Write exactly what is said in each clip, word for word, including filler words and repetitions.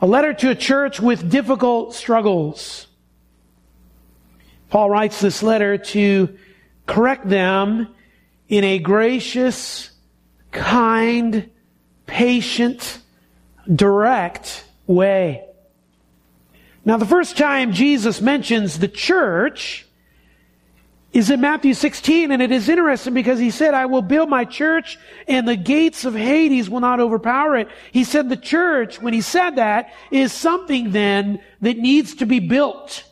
A letter to a church with difficult struggles. Paul writes this letter to correct them in a gracious, kind, patient, direct way. Now, the first time Jesus mentions the church is in Matthew sixteen, and it is interesting because he said, I will build my church and the gates of Hades will not overpower it. He said the church, when he said that, is something then that needs to be built.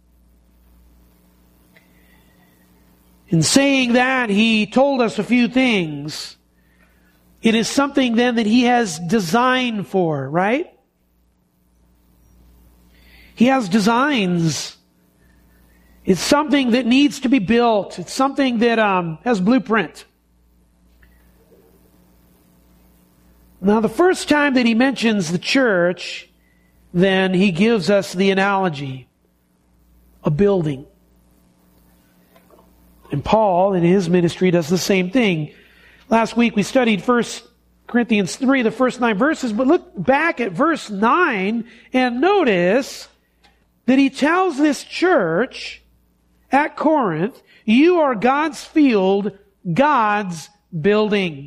In saying that, he told us a few things. It is something then that he has designed for, right? He has designs. It's something that needs to be built. It's something that um, has blueprint. Now, the first time that he mentions the church, then he gives us the analogy, a building. And Paul, in his ministry, does the same thing. Last week we studied First Corinthians three, the first nine verses, but look back at verse nine and notice that he tells this church at Corinth, you are God's field, God's building.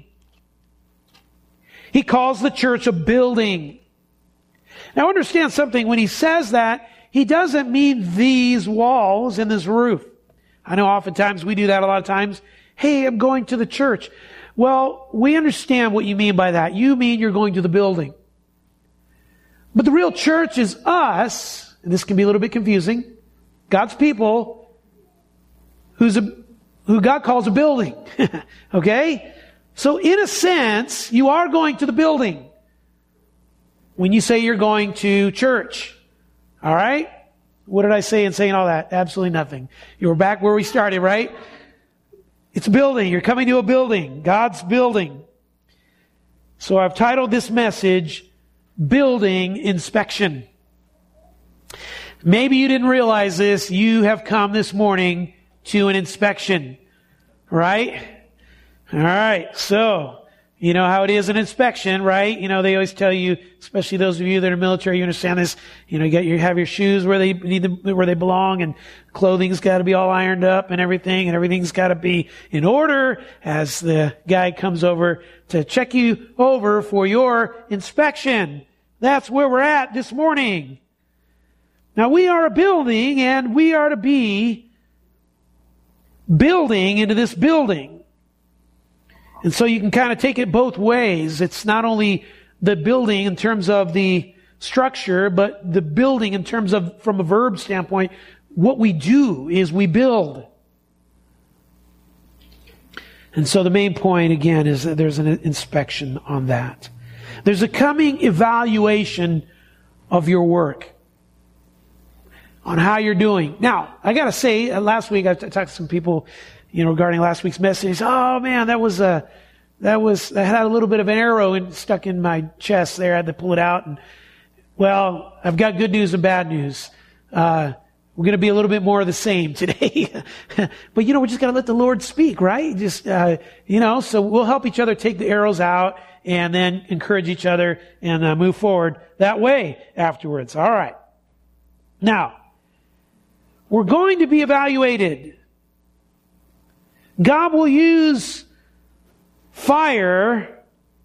He calls the church a building. Now understand something, when he says that, he doesn't mean these walls and this roof. I know oftentimes we do that a lot of times. Hey, I'm going to the church. Well, we understand what you mean by that. You mean you're going to the building. But the real church is us, and this can be a little bit confusing, God's people, who's a, who God calls a building. Okay? So in a sense, you are going to the building when you say you're going to church. All right? What did I say in saying all that? Absolutely nothing. You were back where we started, right? It's a building. You're coming to a building. God's building. So I've titled this message, Building Inspection. Maybe you didn't realize this. You have come this morning to an inspection. Right? All right. So, you know how it is an inspection, right? You know, they always tell you, especially those of you that are military, you understand this. You know, you got your, have your shoes where they need to, where they belong, and clothing's got to be all ironed up and everything, and everything's got to be in order as the guy comes over to check you over for your inspection. That's where we're at this morning. Now, we are a building, and we are to be building into this building. And so you can kind of take it both ways. It's not only the building in terms of the structure, but the building in terms of, from a verb standpoint, what we do is we build. And so the main point, again, is that there's an inspection on that. There's a coming evaluation of your work, on how you're doing. Now, I got to say, uh, last week I t- talked to some people, you know, regarding last week's message. Oh man, that was a, that was, I had a little bit of an arrow in, stuck in my chest there. I had to pull it out. And well, I've got good news and bad news. Uh, we're going to be a little bit more of the same today. But you know, we just got to let the Lord speak, right? Just, uh, you know, so we'll help each other take the arrows out and then encourage each other and uh, move forward that way afterwards. All right. Now, we're going to be evaluated. God will use fire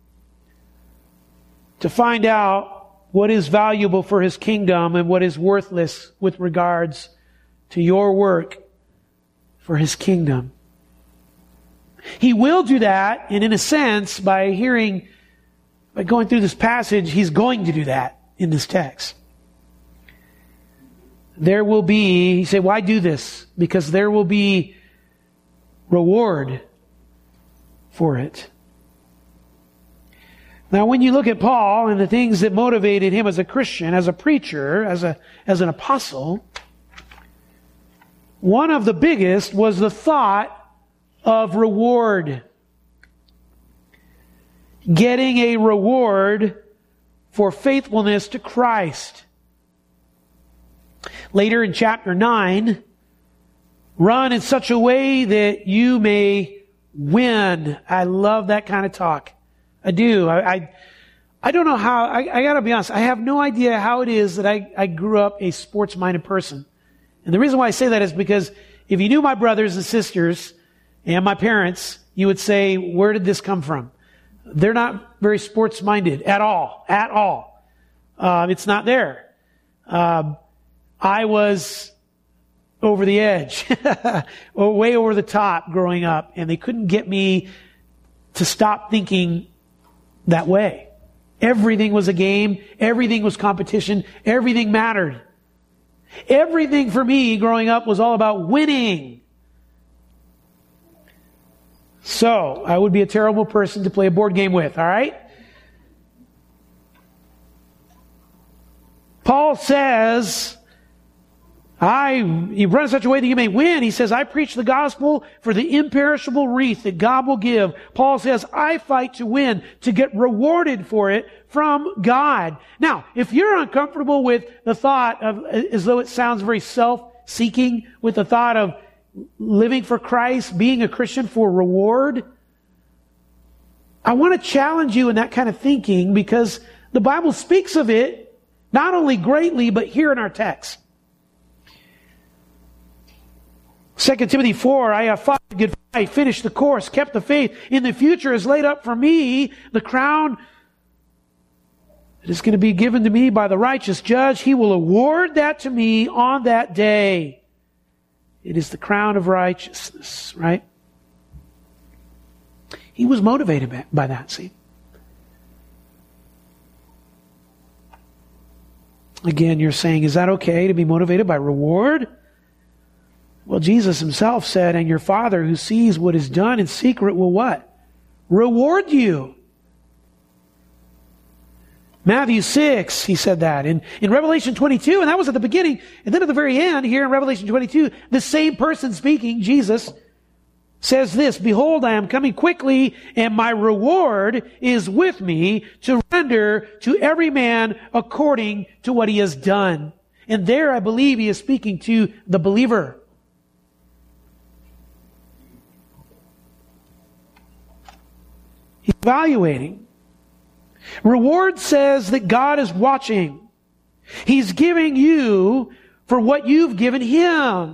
to find out what is valuable for His kingdom and what is worthless with regards to your work for His kingdom. He will do that, and in a sense, by hearing, by going through this passage, He's going to do that in this text. There will be, you say, why do this? Because there will be reward for it. Now, when you look at Paul and the things that motivated him as a Christian, as a preacher, as a as an apostle, one of the biggest was the thought of reward. Getting a reward for faithfulness to Christ. Later in chapter nine, run in such a way that you may win. I love that kind of talk. I do. I, I, I don't know how, I, I gotta be honest, I have no idea how it is that I, I grew up a sports-minded person. And the reason why I say that is because if you knew my brothers and sisters and my parents, you would say, where did this come from? They're not very sports-minded at all, at all. Uh, it's not there. Uh, I was over the edge, or way over the top growing up, and they couldn't get me to stop thinking that way. Everything was a game. Everything was competition. Everything mattered. Everything for me growing up was all about winning. So, I would be a terrible person to play a board game with, all right? Paul says, I, you run in such a way that you may win. He says, I preach the gospel for the imperishable wreath that God will give. Paul says, I fight to win, to get rewarded for it from God. Now, if you're uncomfortable with the thought of, as though it sounds very self-seeking, with the thought of living for Christ, being a Christian for reward, I want to challenge you in that kind of thinking, because the Bible speaks of it not only greatly, but here in our text. Second Timothy four, I have fought a good fight, finished the course, kept the faith. In the future is laid up for me the crown that is going to be given to me by the righteous judge. He will award that to me on that day. It is the crown of righteousness, right? He was motivated by that, see? Again, you're saying, is that okay to be motivated by reward? Well, Jesus himself said, and your Father who sees what is done in secret will what? Reward you. Matthew six, he said that. In, in Revelation twenty-two, and that was at the beginning, and then at the very end, here in Revelation twenty-two, the same person speaking, Jesus, says this, behold, I am coming quickly, and my reward is with me to render to every man according to what he has done. And there I believe he is speaking to the believer. He's evaluating. Reward says that God is watching. He's giving you for what you've given Him.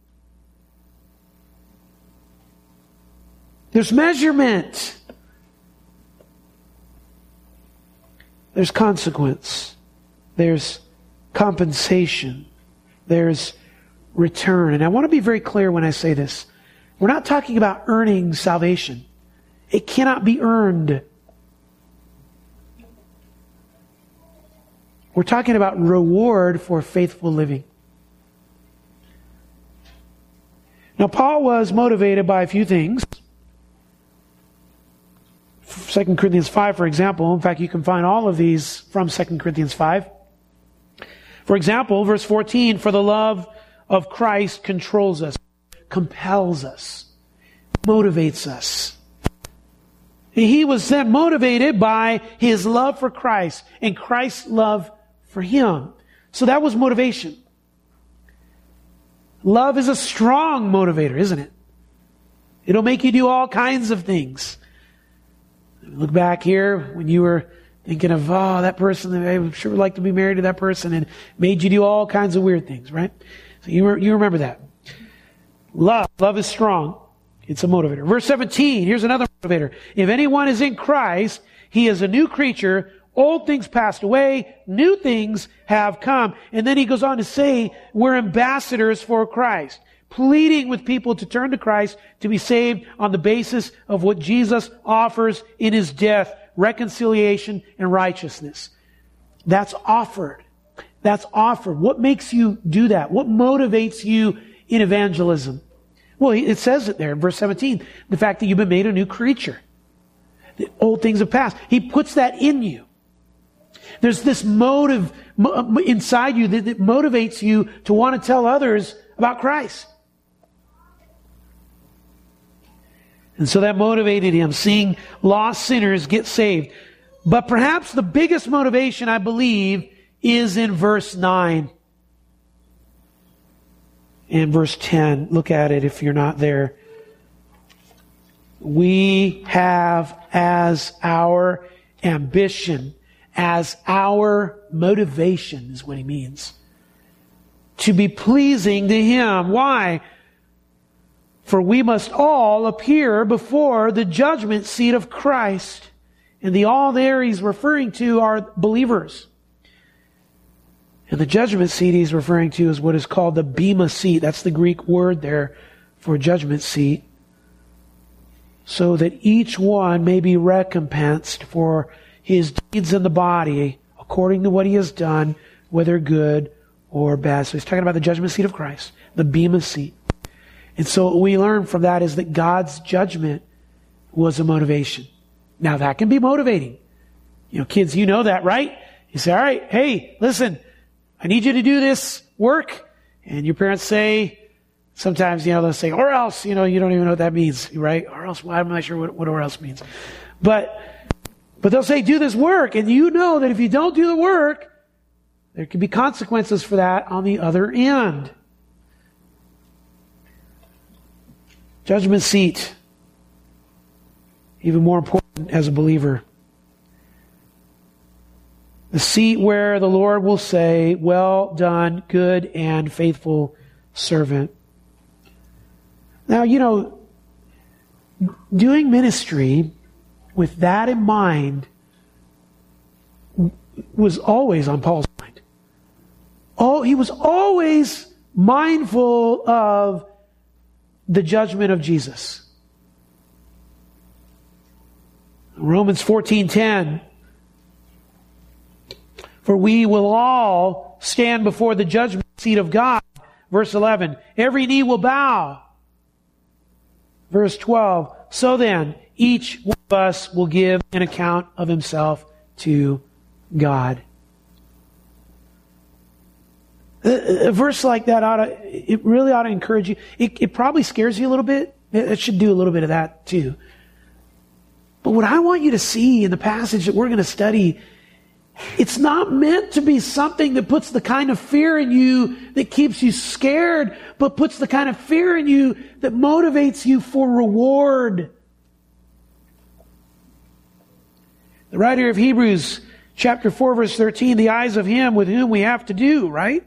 There's measurement. There's consequence. There's compensation. There's return. And I want to be very clear when I say this. We're not talking about earning salvation. It cannot be earned. We're talking about reward for faithful living. Now, Paul was motivated by a few things. Second Corinthians five, for example. In fact, you can find all of these from Second Corinthians five. For example, verse fourteen, for the love of Christ controls us, compels us, motivates us. He was then motivated by his love for Christ and Christ's love for him. So that was motivation. Love is a strong motivator, isn't it? It'll make you do all kinds of things. Look back here when you were thinking of, oh, that person, I sure would like to be married to that person, and made you do all kinds of weird things, right? So you, you remember that. Love. Love is strong. It's a motivator. Verse seventeen, here's another motivator. If anyone is in Christ, he is a new creature. Old things passed away. New things have come. And then he goes on to say, we're ambassadors for Christ, pleading with people to turn to Christ to be saved on the basis of what Jesus offers in His death, reconciliation and righteousness. That's offered. That's offered. What makes you do that? What motivates you in evangelism? Well, it says it there in verse seventeen. The fact that you've been made a new creature. The old things have passed. He puts that in you. There's this motive inside you that, that motivates you to want to tell others about Christ. And so that motivated him, seeing lost sinners get saved. But perhaps the biggest motivation, I believe, is in verse nine. And verse ten. Look at it if you're not there. We have as our ambition as our motivation, is what he means. To be pleasing to Him. Why? For we must all appear before the judgment seat of Christ. And the all there he's referring to are believers. And the judgment seat he's referring to is what is called the bema seat. That's the Greek word there for judgment seat. So that each one may be recompensed for his deeds in the body according to what he has done, whether good or bad. So he's talking about the judgment seat of Christ, the bema seat. And so what we learn from that is that God's judgment was a motivation. Now that can be motivating. You know, kids, you know that, right? You say, all right, hey, listen, I need you to do this work. And your parents say, sometimes, you know, they'll say, or else, you know, you don't even know what that means, right? Or else, well, I'm not sure what, what or else means. But, but they'll say, do this work. And you know that if you don't do the work, there can be consequences for that on the other end. Judgment seat. Even more important as a believer. The seat where the Lord will say, well done, good and faithful servant. Now, you know, doing ministry with that in mind was always on Paul's mind. Oh, he was always mindful of the judgment of Jesus. Romans fourteen ten. For we will all stand before the judgment seat of God. Verse eleven. Every knee will bow. Verse twelve. So then, each one of us will give an account of himself to God. A, a verse like that ought to, it really ought to encourage you. It, it probably scares you a little bit. It should do a little bit of that too. But what I want you to see in the passage that we're going to study, it's not meant to be something that puts the kind of fear in you that keeps you scared, but puts the kind of fear in you that motivates you for reward. The writer of Hebrews chapter four verse thirteen, the eyes of Him with whom we have to do, right?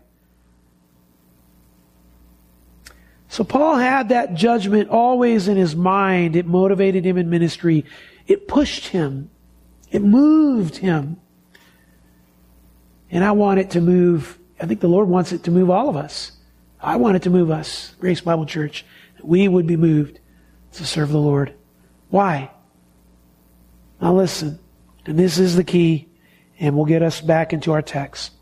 So Paul had that judgment always in his mind. It motivated him in ministry. It pushed him. It moved him. And I want it to move, I think the Lord wants it to move all of us. I want it to move us, Grace Bible Church. That we would be moved to serve the Lord. Why? Now listen, and this is the key, and we'll get us back into our text.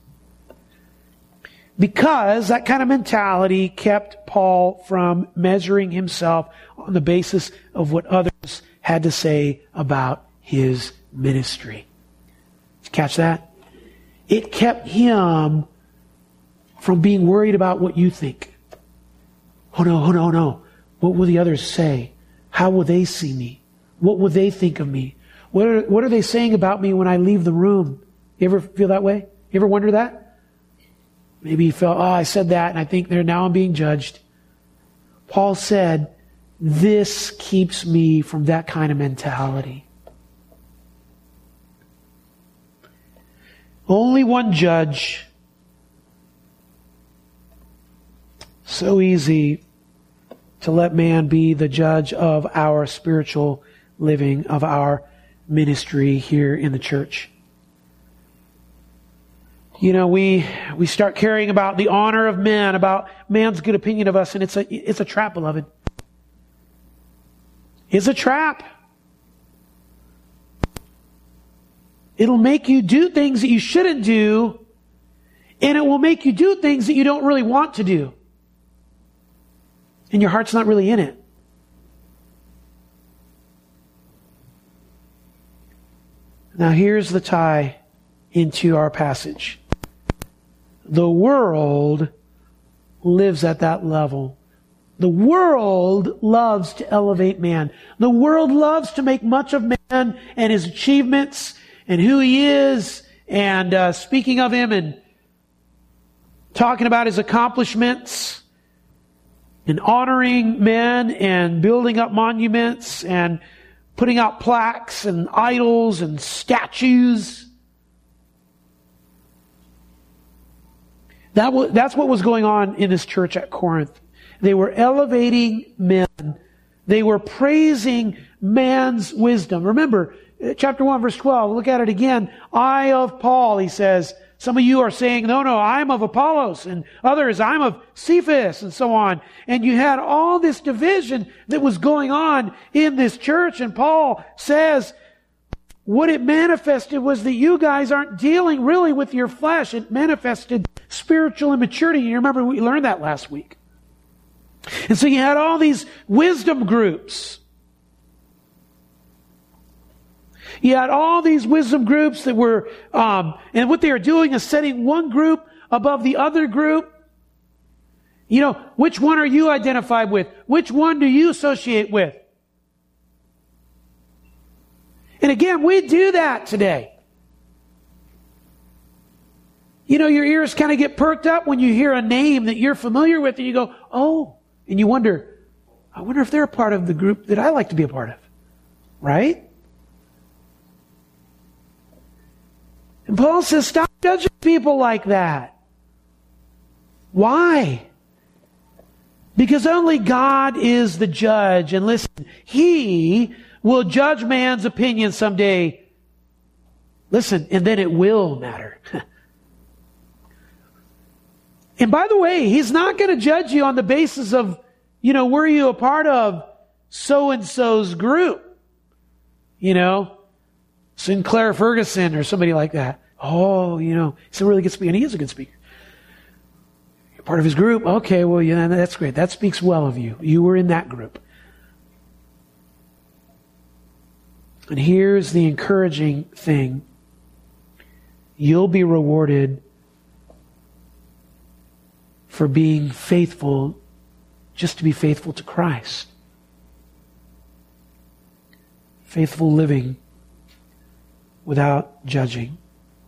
Because that kind of mentality kept Paul from measuring himself on the basis of what others had to say about his ministry. Did you catch that? It kept him from being worried about what you think. Oh no, oh no, oh no. What will the others say? How will they see me? What will they think of me? What are, what are they saying about me when I leave the room? You ever feel that way? You ever wonder that? Maybe you felt, oh, I said that and I think there now I'm being judged. Paul said, this keeps me from that kind of mentality. Only one judge. So easy to let man be the judge of our spiritual living, of our ministry here in the church. You know, we we start caring about the honor of men, about man's good opinion of us, and it's a it's a trap, beloved. It's a trap. It'll make you do things that you shouldn't do, and it will make you do things that you don't really want to do. And your heart's not really in it. Now here's the tie into our passage. The world lives at that level. The world loves to elevate man. The world loves to make much of man and his achievements and who he is, and uh, speaking of him and talking about his accomplishments and honoring men and building up monuments and putting out plaques and idols and statues. That was, that's what was going on in this church at Corinth. They were elevating men. They were praising man's wisdom. Remember, chapter one, verse twelve, look at it again. I of Paul, he says. Some of you are saying, no, no, I'm of Apollos, and others, I'm of Cephas, and so on. And you had all this division that was going on in this church, and Paul says, what it manifested was that you guys aren't dealing really with your flesh. It manifested spiritual immaturity. You remember we learned that last week. And so you had all these wisdom groups. You had all these wisdom groups that were, um, and what they were doing is setting one group above the other group. You know, which one are you identified with? Which one do you associate with? And again, we do that today. You know, your ears kind of get perked up when you hear a name that you're familiar with, and you go, oh, and you wonder, I wonder if they're a part of the group that I like to be a part of. Right? And Paul says, stop judging people like that. Why? Because only God is the judge. And listen, He will judge man's opinion someday. Listen, and then it will matter. And by the way, He's not going to judge you on the basis of, you know, were you a part of so-and-so's group? You know, Sinclair Ferguson or somebody like that. Oh, you know, he's a really good speaker. And he is a good speaker. You're part of his group. Okay, well, yeah, that's great. That speaks well of you. You were in that group. And here's the encouraging thing. You'll be rewarded for being faithful, just to be faithful to Christ. Faithful living without judging.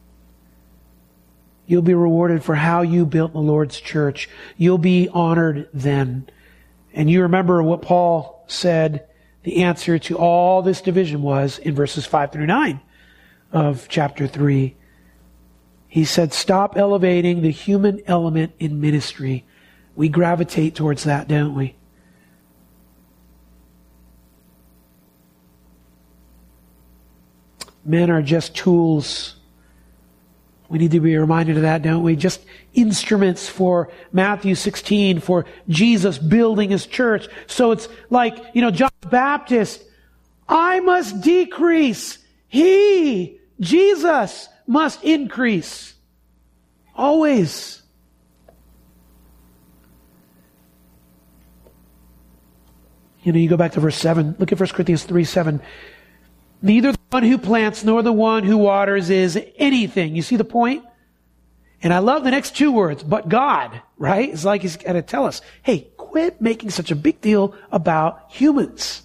You'll be rewarded for how you built the Lord's church. You'll be honored then. And you remember what Paul said the answer to all this division was in verses five through nine of chapter three. He said, stop elevating the human element in ministry. We gravitate towards that, don't we? Men are just tools. We need to be reminded of that, don't we? Just instruments for Matthew sixteen, for Jesus building His church. So it's like, you know, John the Baptist, I must decrease. He, Jesus, must increase. Always. You know, you go back to verse seven. Look at First Corinthians three seven. Neither the one who plants nor the one who waters is anything. You see the point? And I love the next two words, but God, right? It's like He's got to tell us, hey, quit making such a big deal about humans.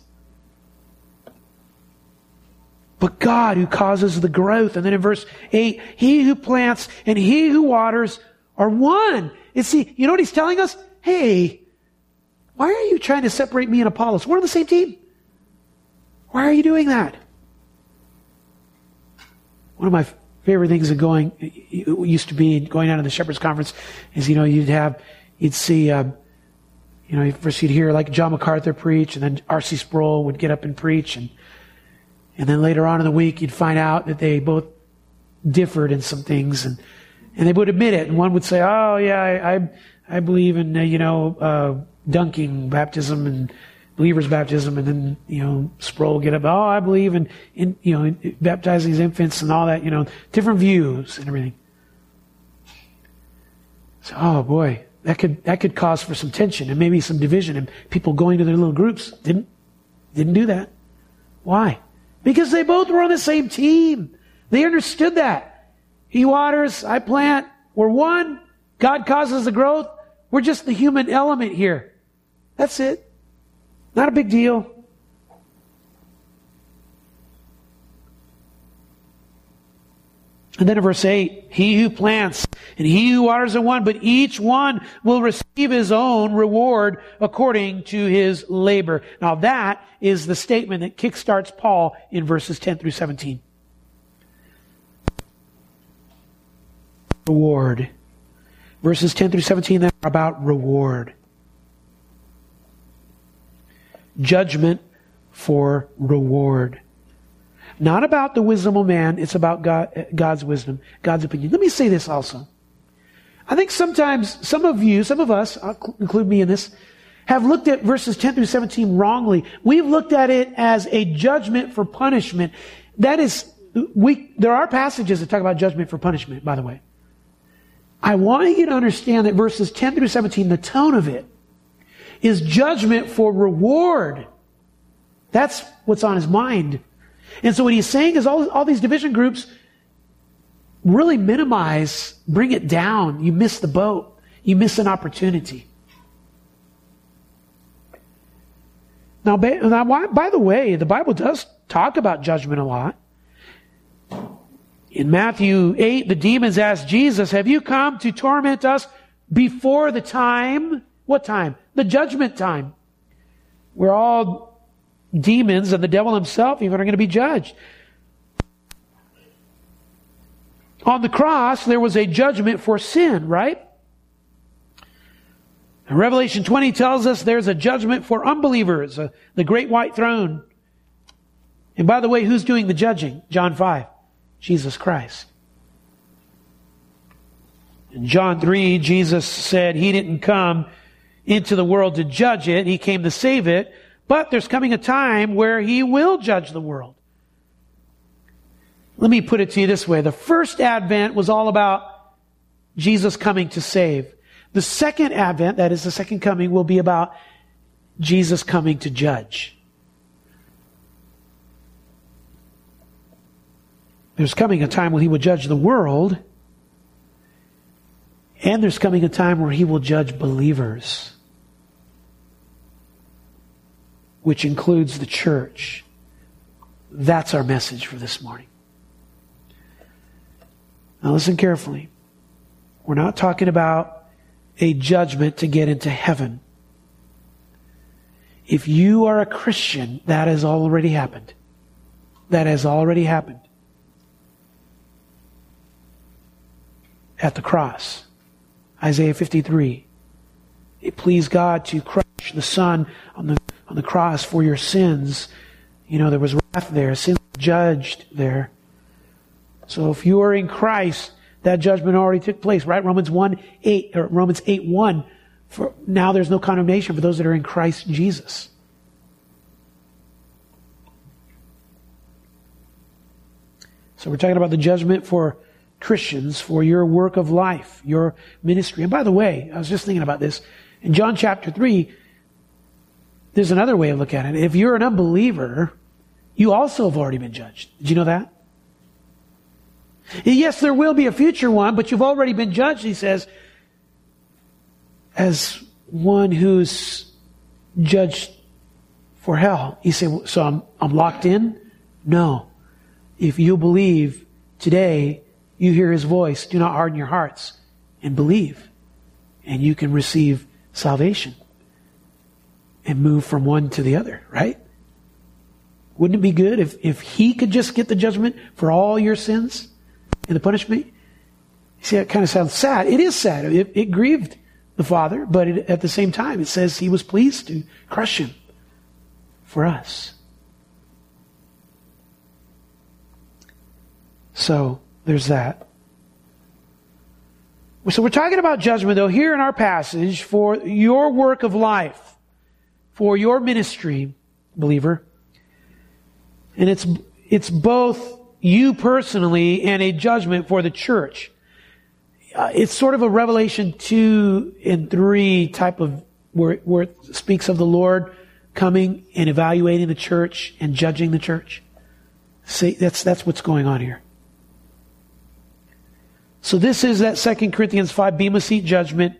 But God who causes the growth. And then in verse eight, He who plants and He who waters are one. And see, you know what He's telling us? Hey, why are you trying to separate me and Apollos? We're on the same team. Why are you doing that? One of my favorite things of going, it used to be going out to the Shepherd's Conference, is, you know, you'd have, you'd see, um, you know, first you'd hear like John MacArthur preach, and then R C Sproul would get up and preach, and and then later on in the week you'd find out that they both differed in some things, and and they would admit it, and one would say, oh yeah, I I, I believe in, uh, you know, uh, dunking baptism and believer's baptism, and then, you know, Sproul get up, oh, I believe in, in you know, in baptizing his infants and all that, you know, different views and everything. So, oh boy, that could that could cause for some tension and maybe some division, and people going to their little groups didn't didn't do that. Why? Because they both were on the same team. They understood that. He waters, I plant, we're one. God causes the growth. We're just the human element here. That's it. Not a big deal. And then in verse eight, He who plants and he who waters are one, but each one will receive his own reward according to his labor. Now that is the statement that kickstarts Paul in verses ten through seventeen. Reward. Verses ten through seventeen are about reward. Judgment for reward. Not about the wisdom of man, it's about God, God's wisdom, God's opinion. Let me say this also. I think sometimes some of you, some of us, I'll include me in this, have looked at verses ten through seventeen wrongly. We've looked at it as a judgment for punishment. That is, we, there are passages that talk about judgment for punishment, by the way. I want you to understand that verses ten through seventeen, the tone of it, is judgment for reward. That's what's on his mind. And so what he's saying is all, all these division groups really minimize, bring it down. You miss the boat. You miss an opportunity. Now, now, by the way, the Bible does talk about judgment a lot. In Matthew eight, the demons asked Jesus, have you come to torment us before the time? What time? The judgment time. We're all demons, and the devil himself even are going to be judged. On the cross, there was a judgment for sin, right? And Revelation twenty tells us there's a judgment for unbelievers, uh, the great white throne. And by the way, who's doing the judging? John five, Jesus Christ. In John three, Jesus said he didn't come into the world to judge it, he came to save it, but there's coming a time where he will judge the world. Let me put it to you this way. The first advent was all about Jesus coming to save. The second advent, that is the second coming, will be about Jesus coming to judge. There's coming a time when he will judge the world, and there's coming a time where he will judge believers, which includes the church. That's our message for this morning. Now listen carefully. We're not talking about a judgment to get into heaven. If you are a Christian, that has already happened. That has already happened. At the cross. Isaiah fifty-three. It pleased God to crush the Son on the, on the cross for your sins. You know, there was wrath there. Sin judged there. So if you are in Christ, that judgment already took place, right? Romans one eight or Romans eight one. For now there's no condemnation for those that are in Christ Jesus. So we're talking about the judgment for Christians, for your work of life, your ministry. And by the way, I was just thinking about this. In John chapter three, there's another way of looking at it. If you're an unbeliever, you also have already been judged. Did you know that? Yes, there will be a future one, but you've already been judged, he says, as one who's judged for hell. You say, so I'm, I'm locked in? No. If you believe today, you hear his voice, do not harden your hearts, and believe. And you can receive salvation and move from one to the other, right? Wouldn't it be good if, if he could just get the judgment for all your sins and the punishment? You see, that kind of sounds sad. It is sad. It, it grieved the Father, but it, at the same time, it says he was pleased to crush him for us. So, there's that. So we're talking about judgment, though, here in our passage for your work of life, for your ministry, believer. And it's it's both you personally and a judgment for the church. Uh, it's sort of a Revelation two and three type of, where, where it speaks of the Lord coming and evaluating the church and judging the church. See, that's that's what's going on here. So this is that Second Corinthians five Bema Seat judgment.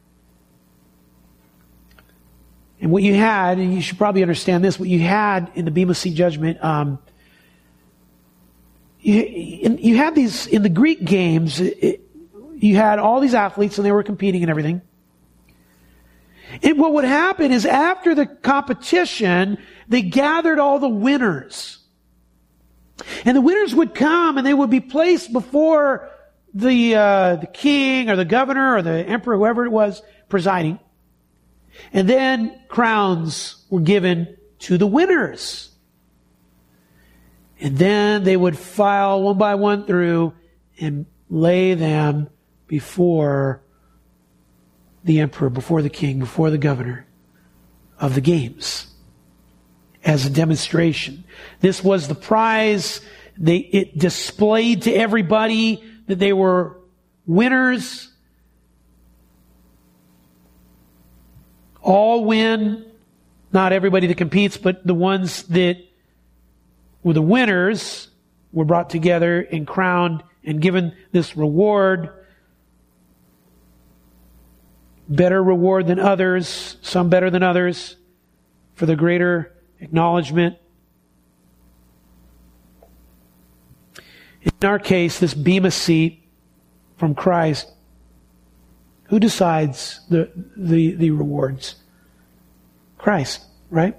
And what you had, and you should probably understand this, what you had in the Bema Seat judgment, um, you, you had these, in the Greek games, it, you had all these athletes and they were competing and everything. And what would happen is after the competition, they gathered all the winners. And the winners would come and they would be placed before the uh, the king or the governor or the emperor, whoever it was presiding. And then crowns were given to the winners. And then they would file one by one through and lay them before the emperor, before the king, before the governor of the games as a demonstration. This was the prize. They, it displayed to everybody that they were winners. All win. Not everybody that competes, but the ones that were the winners were brought together and crowned and given this reward. Better reward than others, some better than others, for the greater acknowledgement. In our case, this bema seat from Christ, who decides the, the, the rewards? Christ, right?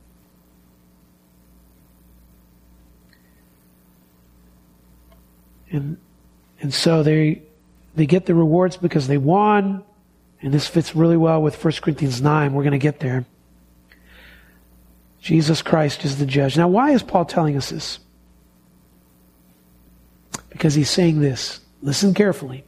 And and so they they get the rewards because they won. And this fits really well with First Corinthians nine. We're going to get there. Jesus Christ is the judge. Now, why is Paul telling us this? Because he's saying this. Listen carefully.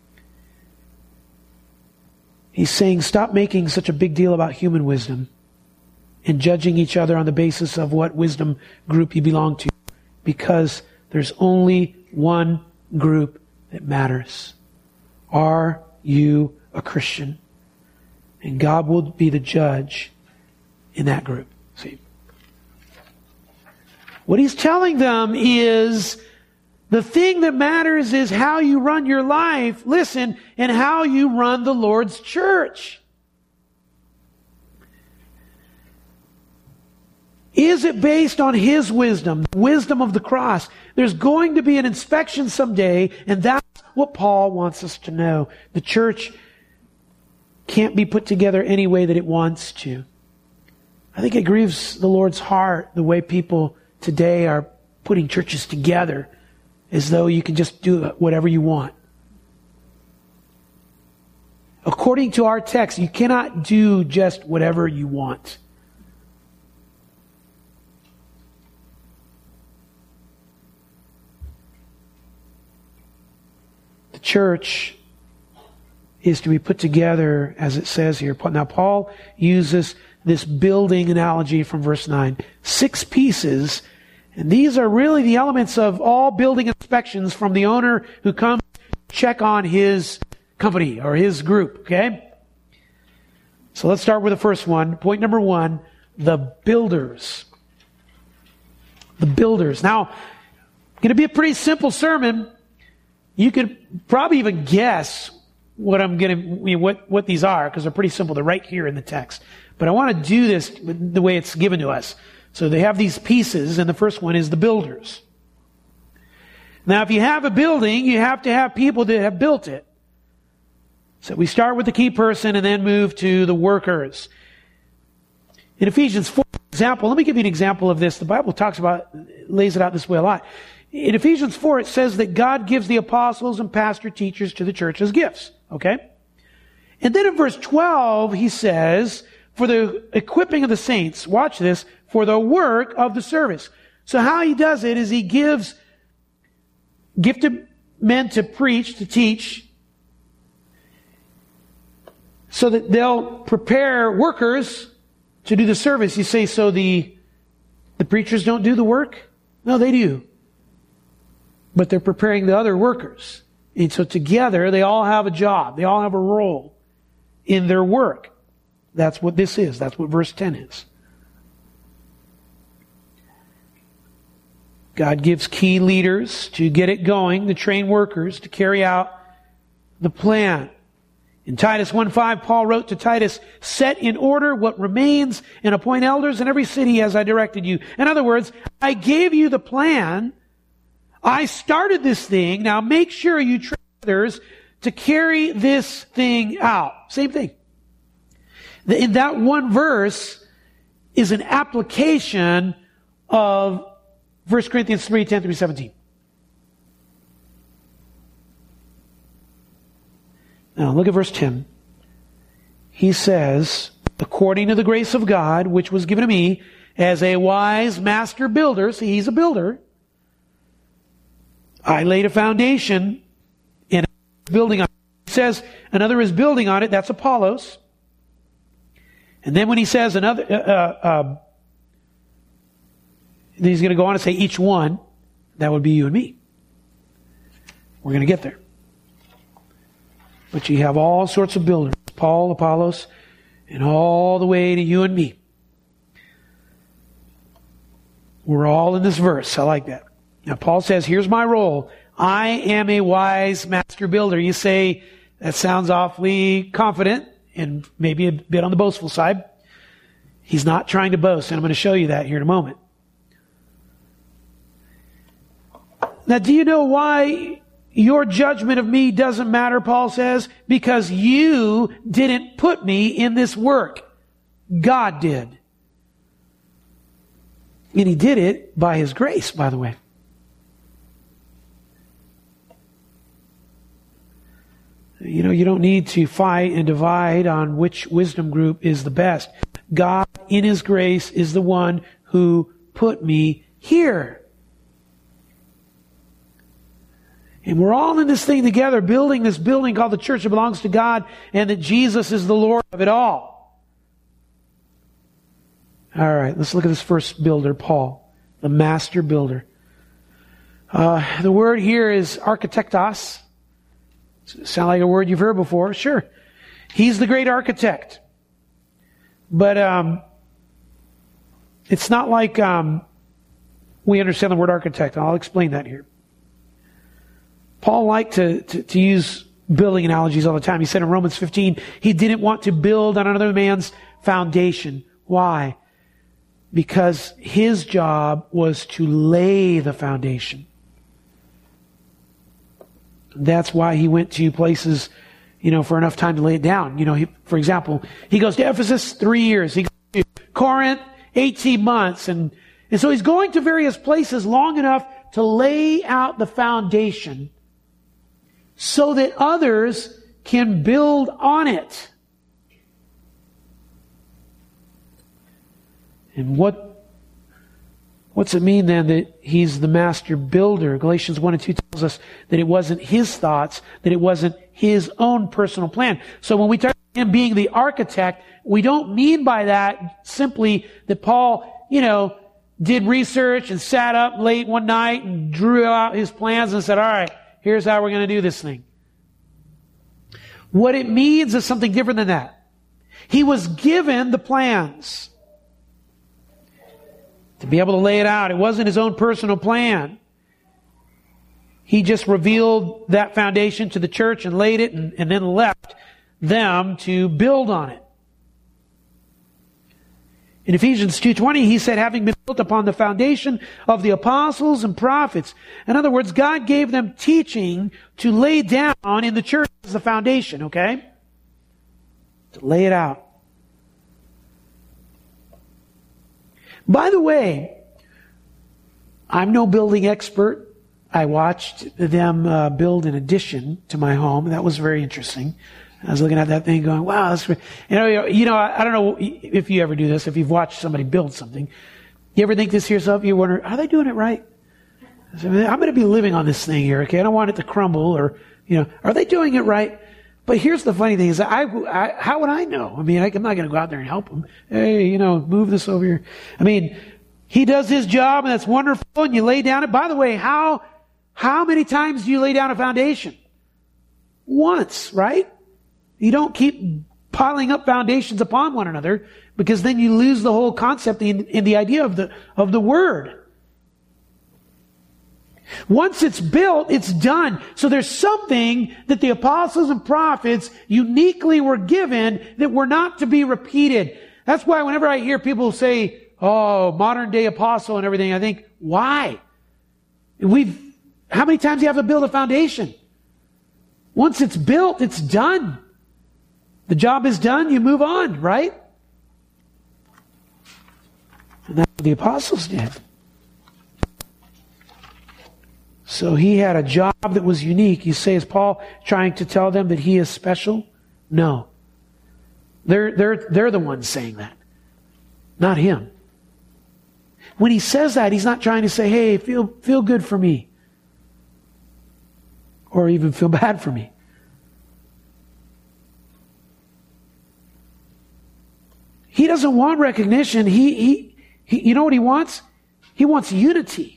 He's saying, stop making such a big deal about human wisdom and judging each other on the basis of what wisdom group you belong to. Because there's only one group that matters. Are you a Christian? And God will be the judge in that group. See? What he's telling them is the thing that matters is how you run your life, listen, and how you run the Lord's church. Is it based on His wisdom, the wisdom of the cross? There's going to be an inspection someday, and that's what Paul wants us to know. The church can't be put together any way that it wants to. I think it grieves the Lord's heart the way people today are putting churches together as though you can just do whatever you want. According to our text, you cannot do just whatever you want. The church is to be put together, as it says here. Now, Paul uses this building analogy from verse nine. Six pieces, and these are really the elements of all building inspections from the owner who comes to check on his company or his group, okay? So let's start with the first one. Point number one, the builders. The builders. Now, going to be a pretty simple sermon. You could probably even guess what I'm going to, you know, what, what these are, because they're pretty simple. They're right here in the text. But I want to do this the way it's given to us. So they have these pieces, and the first one is the builders. Now, if you have a building, you have to have people that have built it. So we start with the key person and then move to the workers. In Ephesians four, for example, let me give you an example of this. The Bible talks about, lays it out this way a lot. In Ephesians four, it says that God gives the apostles and pastor teachers to the church as gifts. Okay? And then in verse twelve, he says, for the equipping of the saints, watch this, for the work of the service. So how he does it is he gives gifted men to preach, to teach, so that they'll prepare workers to do the service. You say, so the, the preachers don't do the work? No, they do. But they're preparing the other workers. And so together, they all have a job. They all have a role in their work. That's what this is. That's what verse ten is. God gives key leaders to get it going, to train workers, to carry out the plan. In Titus one five, Paul wrote to Titus, set in order what remains and appoint elders in every city as I directed you. In other words, I gave you the plan. I started this thing. Now make sure you train others to carry this thing out. Same thing. In that one verse is an application of First Corinthians three ten through seventeen. Now look at verse ten. He says, according to the grace of God, which was given to me as a wise master builder, see, he's a builder, I laid a foundation and building on it. He says another is building on it, that's Apollos. And then when he says another, uh, uh, then he's going to go on and say each one, that would be you and me. We're going to get there. But you have all sorts of builders, Paul, Apollos, and all the way to you and me. We're all in this verse. I like that. Now Paul says, here's my role. I am a wise master builder. You say, that sounds awfully confident and maybe a bit on the boastful side. He's not trying to boast, and I'm going to show you that here in a moment. Now, do you know why your judgment of me doesn't matter, Paul says? Because you didn't put me in this work. God did. And He did it by His grace, by the way. You know, you don't need to fight and divide on which wisdom group is the best. God, in His grace, is the one who put me here. And we're all in this thing together, building this building called the church that belongs to God, and that Jesus is the Lord of it all. All right, let's look at this first builder, Paul, the master builder. Uh, the word here is architectos. Sound like a word you've heard before? Sure. He's the great architect. But um, it's not like um, we understand the word architect. I'll explain that here. Paul liked to, to, to use building analogies all the time. He said in Romans fifteen, he didn't want to build on another man's foundation. Why? Because his job was to lay the foundation. That's why he went to places, you know, for enough time to lay it down. You know, he, for example, he goes to Ephesus three years. He goes to Corinth eighteen months. And, and so he's going to various places long enough to lay out the foundation so that others can build on it. And what What's it mean then that he's the master builder? Galatians one and two tells us that it wasn't his thoughts, that it wasn't his own personal plan. So when we talk about him being the architect, we don't mean by that simply that Paul, you know, did research and sat up late one night and drew out his plans and said, all right, here's how we're going to do this thing. What it means is something different than that. He was given the plans to be able to lay it out. It wasn't his own personal plan. He just revealed that foundation to the church and laid it and, and then left them to build on it. In Ephesians two twenty, he said, having been built upon the foundation of the apostles and prophets. In other words, God gave them teaching to lay down in the church as the foundation, okay? To lay it out. By the way, I'm no building expert. I watched them uh, build an addition to my home. That was very interesting. I was looking at that thing going, wow, that's great. You know, you know, I don't know if you ever do this, if you've watched somebody build something. You ever think this to yourself? You wonder, are they doing it right? I said, I'm going to be living on this thing here, okay? I don't want it to crumble or, you know, are they doing it right? But here's the funny thing is, I, I how would I know? I mean, I, I'm not going to go out there and help them. Hey, you know, move this over here. I mean, he does his job and that's wonderful and you lay down it. By the way, how, how many times do you lay down a foundation? Once, right? You don't keep piling up foundations upon one another because then you lose the whole concept in, in the idea of the, of the word. Once it's built, it's done. So there's something that the apostles and prophets uniquely were given that were not to be repeated. That's why whenever I hear people say, oh, modern day apostle and everything, I think, why? We've, how many times do you have to build a foundation? Once it's built, it's done. The job is done, you move on, right? And that's what the apostles did. So he had a job that was unique. You say, is Paul trying to tell them that he is special? No. They're, they're, they're the ones saying that, not him. When he says that, he's not trying to say, hey, feel, feel good for me. Or even feel bad for me. He doesn't want recognition. He, he, he, you know what he wants? He wants unity.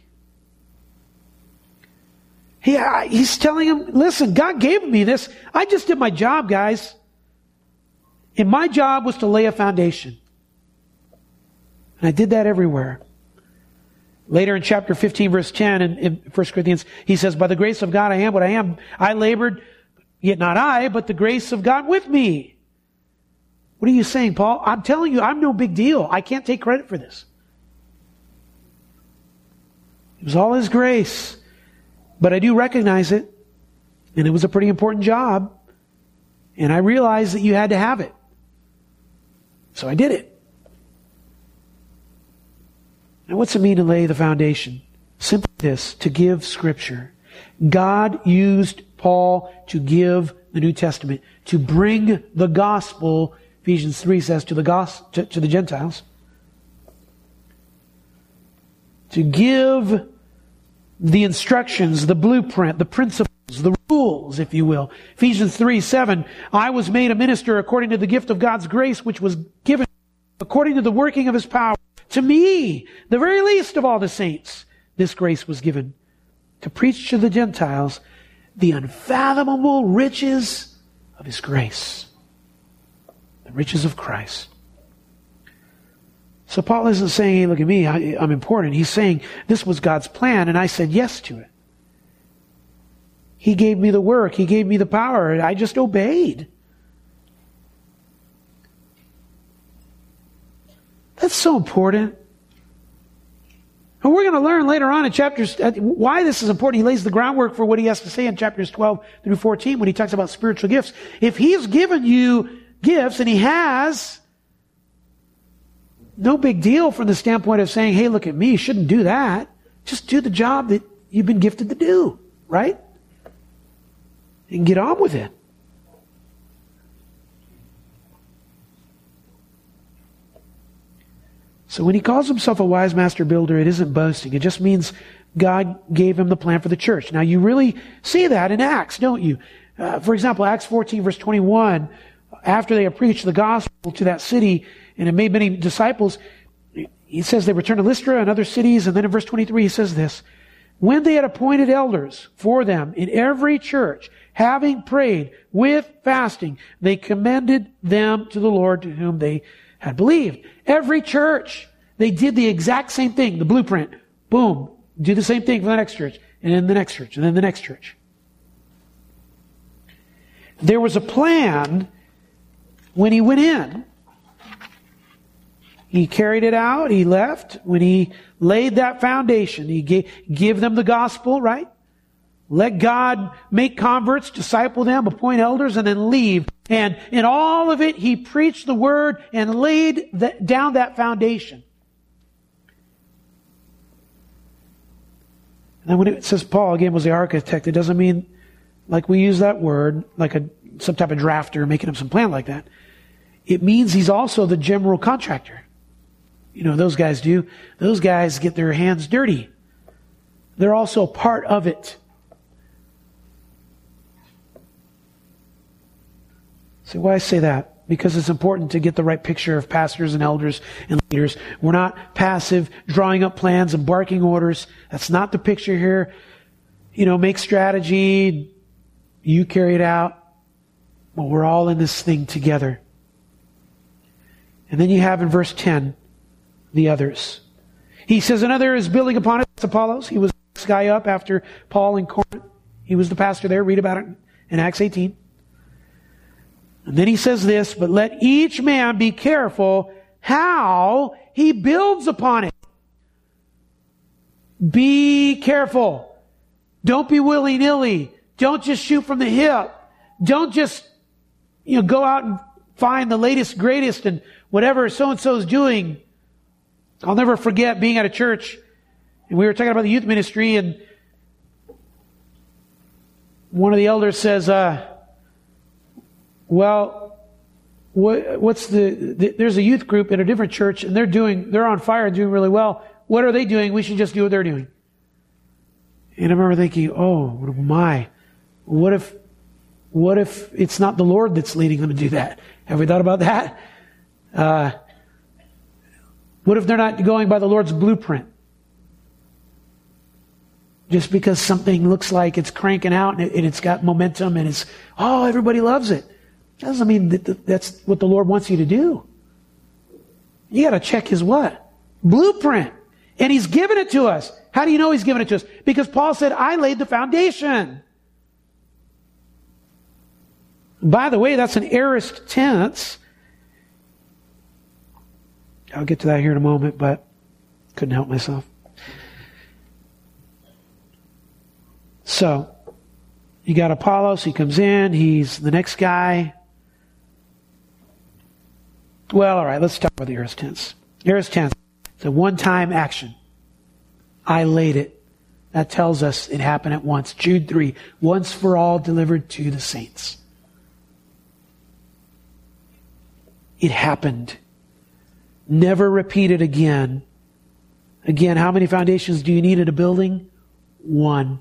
He, he's telling him, listen, God gave me this. I just did my job, guys. And my job was to lay a foundation. And I did that everywhere. Later in chapter fifteen, verse ten, in, in First Corinthians, he says, by the grace of God I am what I am. I labored, yet not I, but the grace of God with me. What are you saying, Paul? I'm telling you, I'm no big deal. I can't take credit for this. It was all His grace. But I do recognize it. And it was a pretty important job. And I realized that you had to have it. So I did it. Now what's it mean to lay the foundation? Simply this, to give Scripture. God used Paul to give the New Testament, to bring the gospel, Ephesians three says, to the gospel, to, to the Gentiles. To give the instructions, the blueprint, the principles, the rules, if you will. Ephesians three seven, I was made a minister according to the gift of God's grace, which was given according to the working of His power. To me, the very least of all the saints, this grace was given to preach to the Gentiles the unfathomable riches of His grace. The riches of Christ. So Paul isn't saying, hey, look at me, I, I'm important. He's saying, this was God's plan, and I said yes to it. He gave me the work. He gave me the power. And I just obeyed. That's so important. And we're going to learn later on in chapters why this is important. He lays the groundwork for what he has to say in chapters twelve through fourteen when he talks about spiritual gifts. If He's given you gifts, and He has, no big deal from the standpoint of saying, hey, look at me, you shouldn't do that. Just do the job that you've been gifted to do, right? And get on with it. So when he calls himself a wise master builder, it isn't boasting. It just means God gave him the plan for the church. Now you really see that in Acts, don't you? Uh, for example, Acts fourteen verse twenty-one, after they have preached the gospel to that city and have made many disciples, he says they returned to Lystra and other cities. And then in verse twenty-three he says this, when they had appointed elders for them in every church, having prayed with fasting, they commended them to the Lord to whom they had believed. Every church, they did the exact same thing, the blueprint. Boom. Do the same thing for the next church, and then the next church, and then the next church. There was a plan when he went in. He carried it out. He left. When he laid that foundation, he gave, give them the gospel, right? Let God make converts, disciple them, appoint elders, and then leave. And in all of it, he preached the word and laid the, down that foundation. And then when it says Paul, again, was the architect, it doesn't mean like we use that word, like a some type of drafter making up some plan like that. It means he's also the general contractor. You know, those guys do. Those guys get their hands dirty. They're also part of it. So why I say that? Because it's important to get the right picture of pastors and elders and leaders. We're not passive, drawing up plans and barking orders. That's not the picture here. You know, make strategy, you carry it out. Well, we're all in this thing together. And then you have in verse ten, the others. He says, another is building upon it. It's Apollos. He was this guy up after Paul in Corinth. He was the pastor there. Read about it in Acts eighteen. And then he says this, but let each man be careful how he builds upon it. Be careful. Don't be willy-nilly. Don't just shoot from the hip. Don't just, you know, go out and find the latest, greatest, and whatever so-and-so is doing. I'll never forget being at a church, and we were talking about the youth ministry, and one of the elders says, uh, well, what, what's the, the, there's a youth group in a different church and they're doing, they're on fire and doing really well. What are they doing? We should just do what they're doing. And I remember thinking, oh my, what if, what if it's not the Lord that's leading them to do that? Have we thought about that? Uh, what if they're not going by the Lord's blueprint? Just because something looks like it's cranking out and, it, and it's got momentum and it's, oh, everybody loves it. Doesn't mean that that's what the Lord wants you to do. You got to check His what? Blueprint. And He's given it to us. How do you know He's given it to us? Because Paul said, I laid the foundation. By the way, that's an aorist tense. I'll get to that here in a moment, but couldn't help myself. So, you got Apollos, he comes in, he's the next guy. Well, all right, let's talk about the aorist tense. Aorist tense, it's a one-time action. I laid it. That tells us it happened at once. Jude three, once for all delivered to the saints. It happened. Never repeated again. Again, how many foundations do you need at a building? One.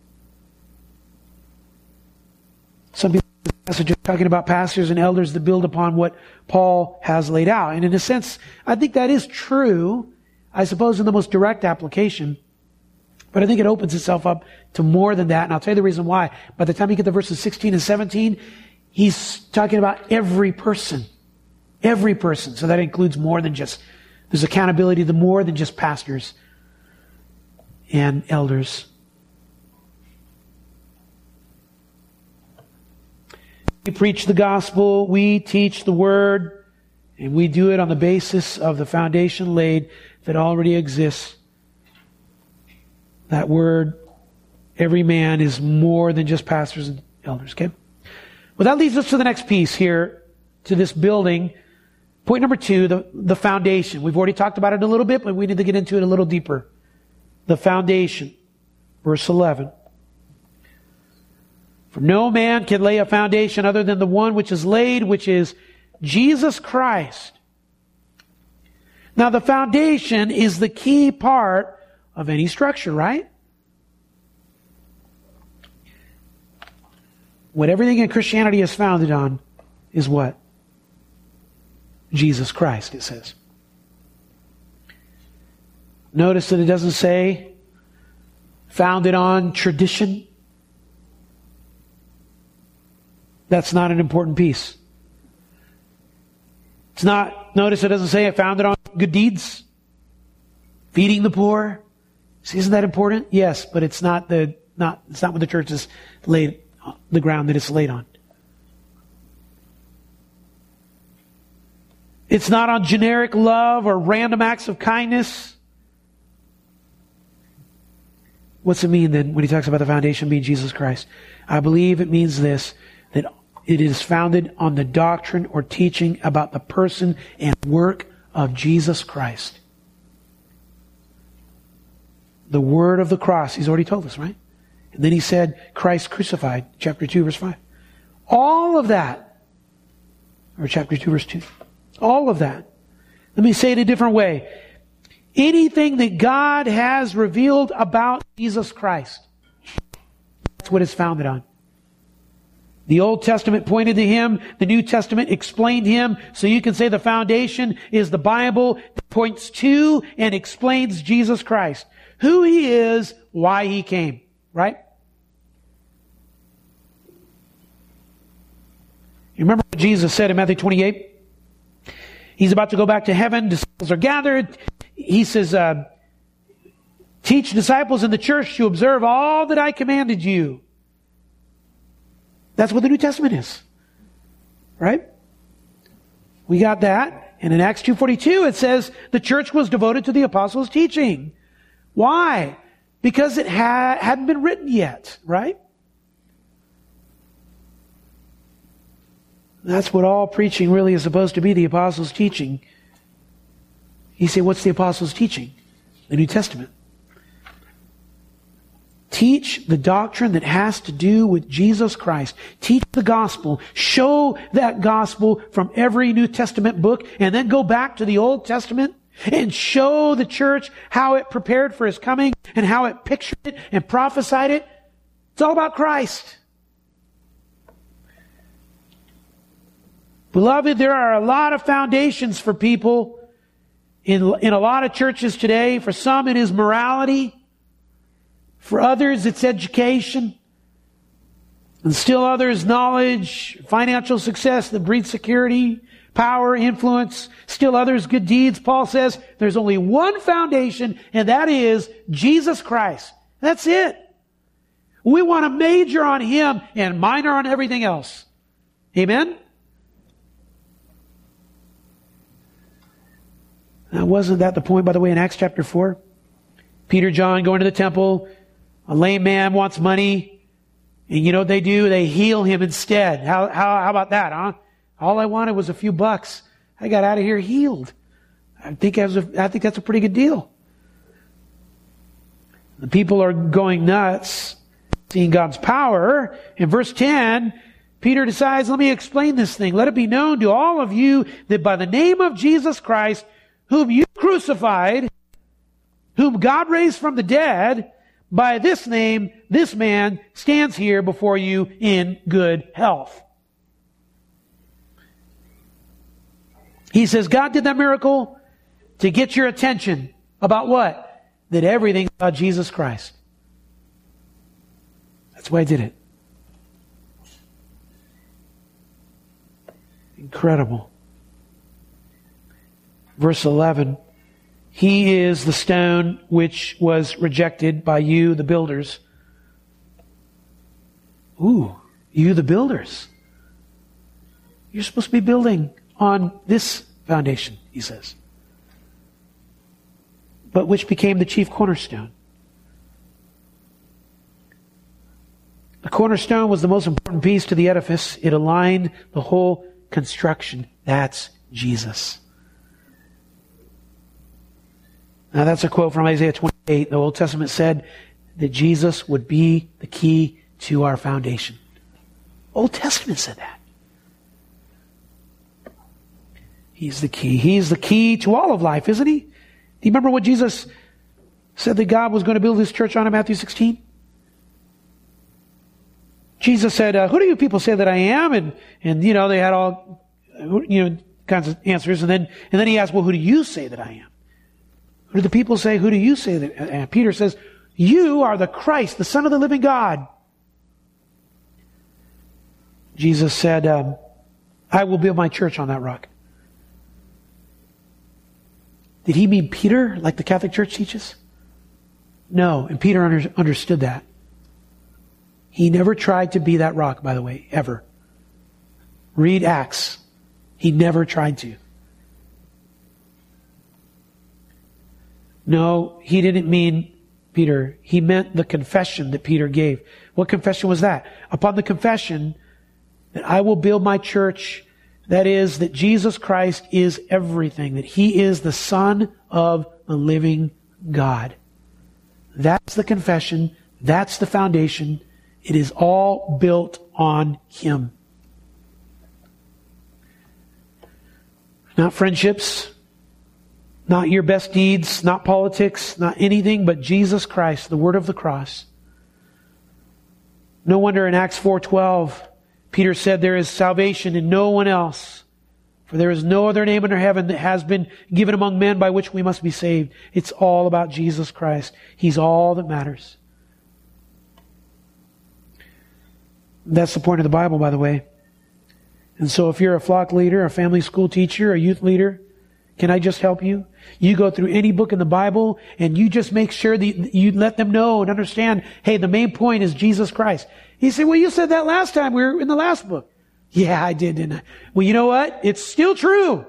Some people in this passage are talking about pastors and elders that build upon what Paul has laid out. And in a sense, I think that is true, I suppose, in the most direct application. But I think it opens itself up to more than that. And I'll tell you the reason why. By the time you get to verses sixteen and seventeen, he's talking about every person. Every person. So that includes more than just, there's accountability to more than just pastors and elders. We preach the gospel, we teach the word, and we do it on the basis of the foundation laid that already exists. That word, every man, is more than just pastors and elders, okay? Well, that leads us to the next piece here, to this building. Point number two, the, the foundation. We've already talked about it a little bit, but we need to get into it a little deeper. The foundation. Verse eleven. For no man can lay a foundation other than the one which is laid, which is Jesus Christ. Now the foundation is the key part of any structure, right? What everything in Christianity is founded on is what? Jesus Christ, it says. Notice that it doesn't say founded on tradition. That's not an important piece. It's not, notice it doesn't say it founded on good deeds, feeding the poor. See, isn't that important? Yes, but it's not the not it's not what the church is laid the ground that it's laid on. It's not on generic love or random acts of kindness. What's it mean then when he talks about the foundation being Jesus Christ? I believe it means this, that it is founded on the doctrine or teaching about the person and work of Jesus Christ. The word of the cross, he's already told us, right? And then he said, Christ crucified, chapter two, verse five. All of that, or chapter two, verse two. All of that. Let me say it a different way. Anything that God has revealed about Jesus Christ, that's what it's founded on. The Old Testament pointed to Him. The New Testament explained Him. So you can say the foundation is the Bible that points to and explains Jesus Christ. Who He is, why He came. Right? You remember what Jesus said in Matthew twenty-eight? He's about to go back to heaven. Disciples are gathered. He says, uh, teach disciples in the church to observe all that I commanded you. That's what the New Testament is. Right? We got that. And in Acts two forty-two it says the church was devoted to the apostles' teaching. Why? Because it ha- hadn't been written yet. Right? That's what all preaching really is supposed to be, the apostles' teaching. You say, what's the apostles' teaching? The New Testament. Teach the doctrine that has to do with Jesus Christ. Teach the gospel. Show that gospel from every New Testament book, and then go back to the Old Testament and show the church how it prepared for His coming and how it pictured it and prophesied it. It's all about Christ. Beloved, there are a lot of foundations for people in, in a lot of churches today. For some, it is morality. For others, it's education. And still others, knowledge, financial success that breeds security, power, influence. Still others, good deeds. Paul says there's only one foundation, and that is Jesus Christ. That's it. We want to major on Him and minor on everything else. Amen? Now, wasn't that the point, by the way, in Acts chapter four? Peter, John going to the temple. A lame man wants money. And you know what they do? They heal him instead. How, how, how about that, huh? All I wanted was a few bucks. I got out of here healed. I think, I, was a, I think that's a pretty good deal. The people are going nuts, seeing God's power. In verse ten, Peter decides, let me explain this thing. Let it be known to all of you that by the name of Jesus Christ, whom you crucified, whom God raised from the dead, by this name, this man stands here before you in good health. He says God did that miracle to get your attention about what? That everything's about Jesus Christ. That's why He did it. Incredible. Verse eleven. He is the stone which was rejected by you, the builders. Ooh, you the builders. You're supposed to be building on this foundation, he says. But which became the chief cornerstone. The cornerstone was the most important piece to the edifice. It aligned the whole construction. That's Jesus. Now that's a quote from Isaiah twenty-eight. The Old Testament said that Jesus would be the key to our foundation. Old Testament said that. He's the key. He's the key to all of life, isn't He? Do you remember what Jesus said that God was going to build His church on in Matthew sixteen? Jesus said, uh, who do you people say that I am? And, and you know, they had all, you know, kinds of answers. And then, and then He asked, well, who do you say that I am? Who do the people say? Who do you say that? And Peter says, you are the Christ, the Son of the living God. Jesus said, um, I will build my church on that rock. Did He mean Peter, like the Catholic Church teaches? No, and Peter under, understood that. He never tried to be that rock, by the way, ever. Read Acts. He never tried to. No, he didn't mean Peter. He meant the confession that Peter gave. What confession was that? Upon the confession that I will build my church, that is, that Jesus Christ is everything, that He is the Son of the living God. That's the confession. That's the foundation. It is all built on Him. Not friendships, not your best deeds, not politics, not anything but Jesus Christ, the word of the cross. No wonder in Acts four twelve, Peter said there is salvation in no one else. For there is no other name under heaven that has been given among men by which we must be saved. It's all about Jesus Christ. He's all that matters. That's the point of the Bible, by the way. And so if you're a flock leader, a family school teacher, a youth leader, can I just help you? You go through any book in the Bible and you just make sure that you let them know and understand, hey, the main point is Jesus Christ. He said, well, you said that last time we were in the last book. Yeah, I did, didn't I? Well, you know what? It's still true.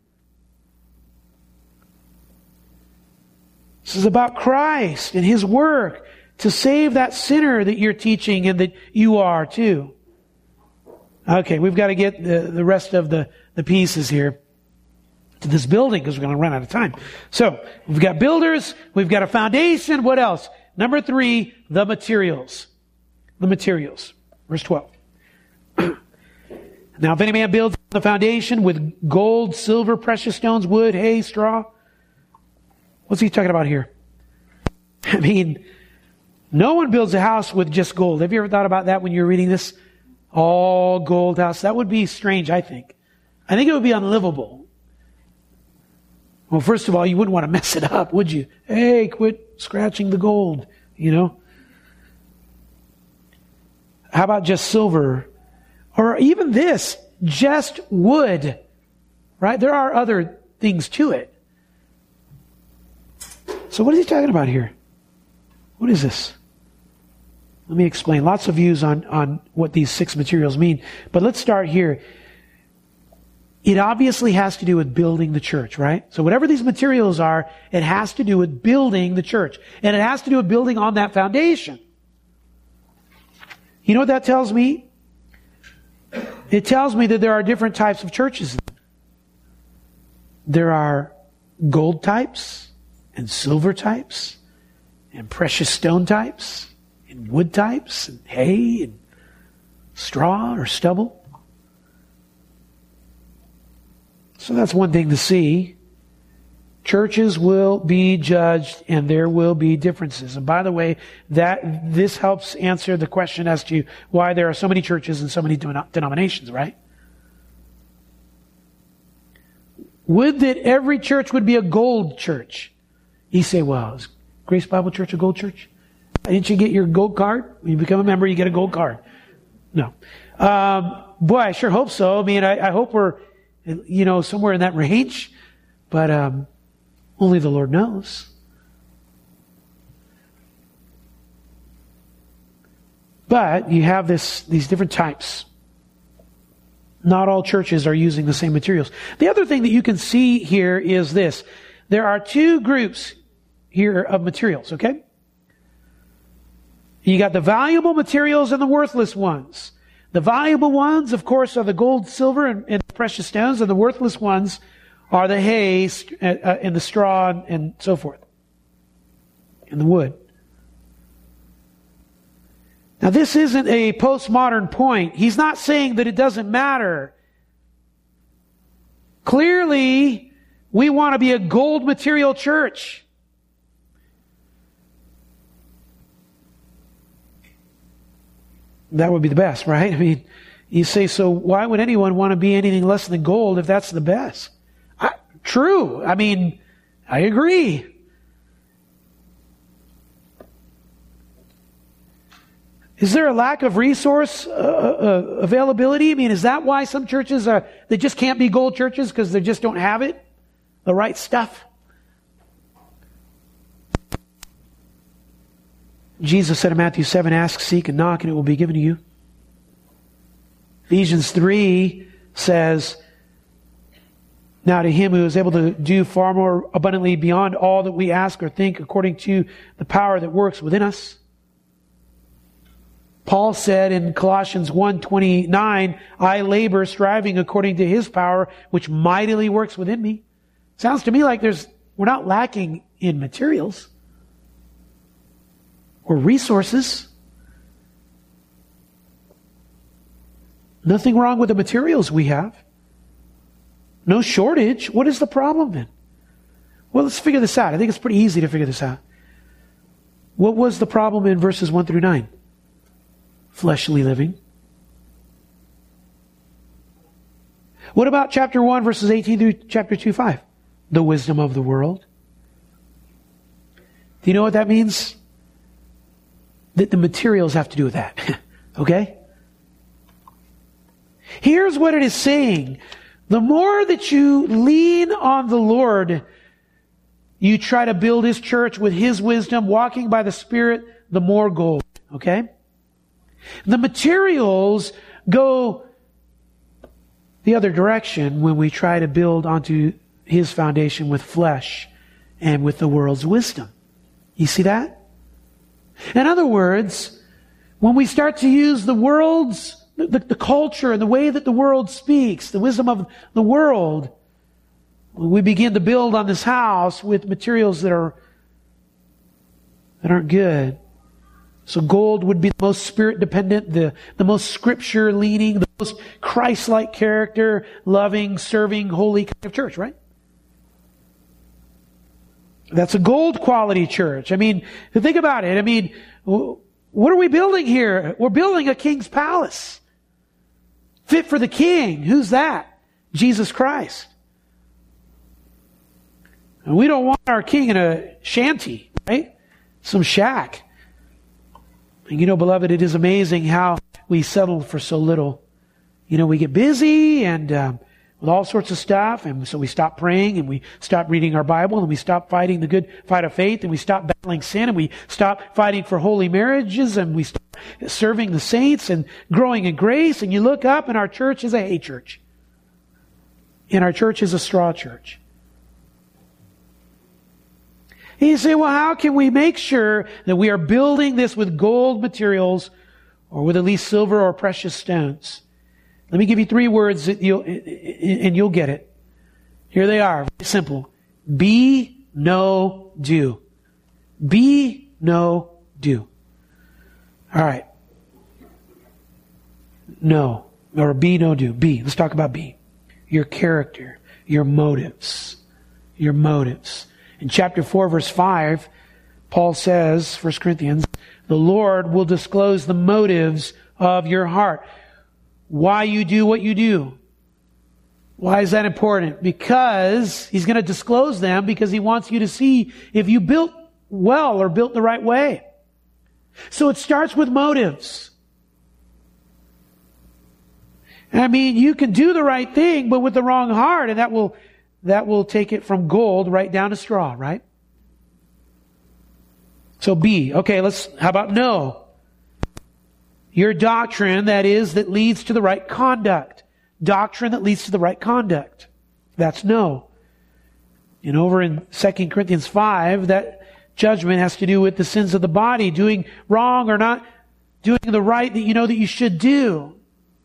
This is about Christ and His work to save that sinner that you're teaching and that you are too. Okay, we've got to get the, the rest of the, the pieces here to this building because we're going to run out of time. So, we've got builders, we've got a foundation, what else? Number three, the materials. The materials. Verse twelve. Now, if any man builds the foundation with gold, silver, precious stones, wood, hay, straw. What's he talking about here? I mean, no one builds a house with just gold. Have you ever thought about that when you're reading this? All gold house. That would be strange, I think. I think it would be unlivable. Well, first of all, you wouldn't want to mess it up, would you? Hey, quit scratching the gold, you know? How about just silver? Or even this, just wood, right? There are other things to it. So what is he talking about here? What is this? Let me explain. Lots of views on, on what these six materials mean. But let's start here. It obviously has to do with building the church, right? So whatever these materials are, it has to do with building the church. And it has to do with building on that foundation. You know what that tells me? It tells me that there are different types of churches. There are gold types and silver types and precious stone types and wood types and hay and straw or stubble. So that's one thing to see. Churches will be judged and there will be differences. And by the way, that this helps answer the question as to why there are so many churches and so many denominations, right? Would that every church would be a gold church? You say, well, is Grace Bible Church a gold church? Didn't you get your gold card? When you become a member, you get a gold card. No. Um, boy, I sure hope so. I mean, I, I hope we're, you know, somewhere in that range. But um, only the Lord knows. But you have this these different types. Not all churches are using the same materials. The other thing that you can see here is this. There are two groups here of materials, okay? You got the valuable materials and the worthless ones. The valuable ones, of course, are the gold, silver, and, and precious stones, and the worthless ones are the hay uh, and the straw and, and so forth, and the wood. Now, this isn't a postmodern point. He's not saying that it doesn't matter. Clearly, we want to be a gold material church. That would be the best, right? I mean, you say, so why would anyone want to be anything less than gold if that's the best? I, true. I mean, I agree. Is there a lack of resource uh, uh, availability? I mean, is that why some churches are, they just can't be gold churches because they just don't have it? The right stuff? Jesus said in Matthew seven, ask, seek, and knock, and it will be given to you. Ephesians three says, now to him who is able to do far more abundantly beyond all that we ask or think according to the power that works within us. Paul said in Colossians one twenty-nine, I labor striving according to his power, which mightily works within me. Sounds to me like there's we're not lacking in materials or resources. Nothing wrong with the materials we have. No shortage. What is the problem then? Well, let's figure this out. I think it's pretty easy to figure this out. What was the problem in verses one through nine? Fleshly living. What about chapter one, verses eighteen through chapter two, five? The wisdom of the world. Do you know what that means? That the materials have to do with that. Okay? Here's what it is saying. The more that you lean on the Lord, you try to build His church with His wisdom, walking by the Spirit, the more gold. Okay? The materials go the other direction when we try to build onto His foundation with flesh and with the world's wisdom. You see that? In other words, when we start to use the world's, the, the culture and the way that the world speaks, the wisdom of the world, we begin to build on this house with materials that are that aren't good. So gold would be the most spirit-dependent, the, the most scripture-leaning, the most Christ-like character, loving, serving, holy kind of church, right? That's a gold quality church. I mean, think about it. I mean, what are we building here? We're building a king's palace. Fit for the king. Who's that? Jesus Christ. And we don't want our king in a shanty, right? Some shack. And you know, beloved, it is amazing how we settle for so little. You know, we get busy and um, with all sorts of stuff, and so we stop praying, and we stop reading our Bible, and we stop fighting the good fight of faith, and we stop battling sin, and we stop fighting for holy marriages, and we stop serving the saints and growing in grace. And you look up, and our church is a hay church. And our church is a straw church. And you say, well, how can we make sure that we are building this with gold materials or with at least silver or precious stones? Let me give you three words that you'll, and you'll get it. Here they are. Very simple. Be, know, do. Be, know, do. All right. No. Or be, know, do. Be. Let's talk about be. Your character. Your motives. Your motives. In chapter four, verse five, Paul says, First Corinthians, the Lord will disclose the motives of your heart. Why you do what you do. Why is that important? Because He's going to disclose them because He wants you to see if you built well or built the right way. So it starts with motives. I mean, you can do the right thing, but with the wrong heart, and that will That will take it from gold right down to straw, right? So be. Okay, let's, how about know? Your doctrine, that is, that leads to the right conduct. Doctrine that leads to the right conduct. That's know. And over in Second Corinthians five, that judgment has to do with the sins of the body, doing wrong or not doing the right that you know that you should do.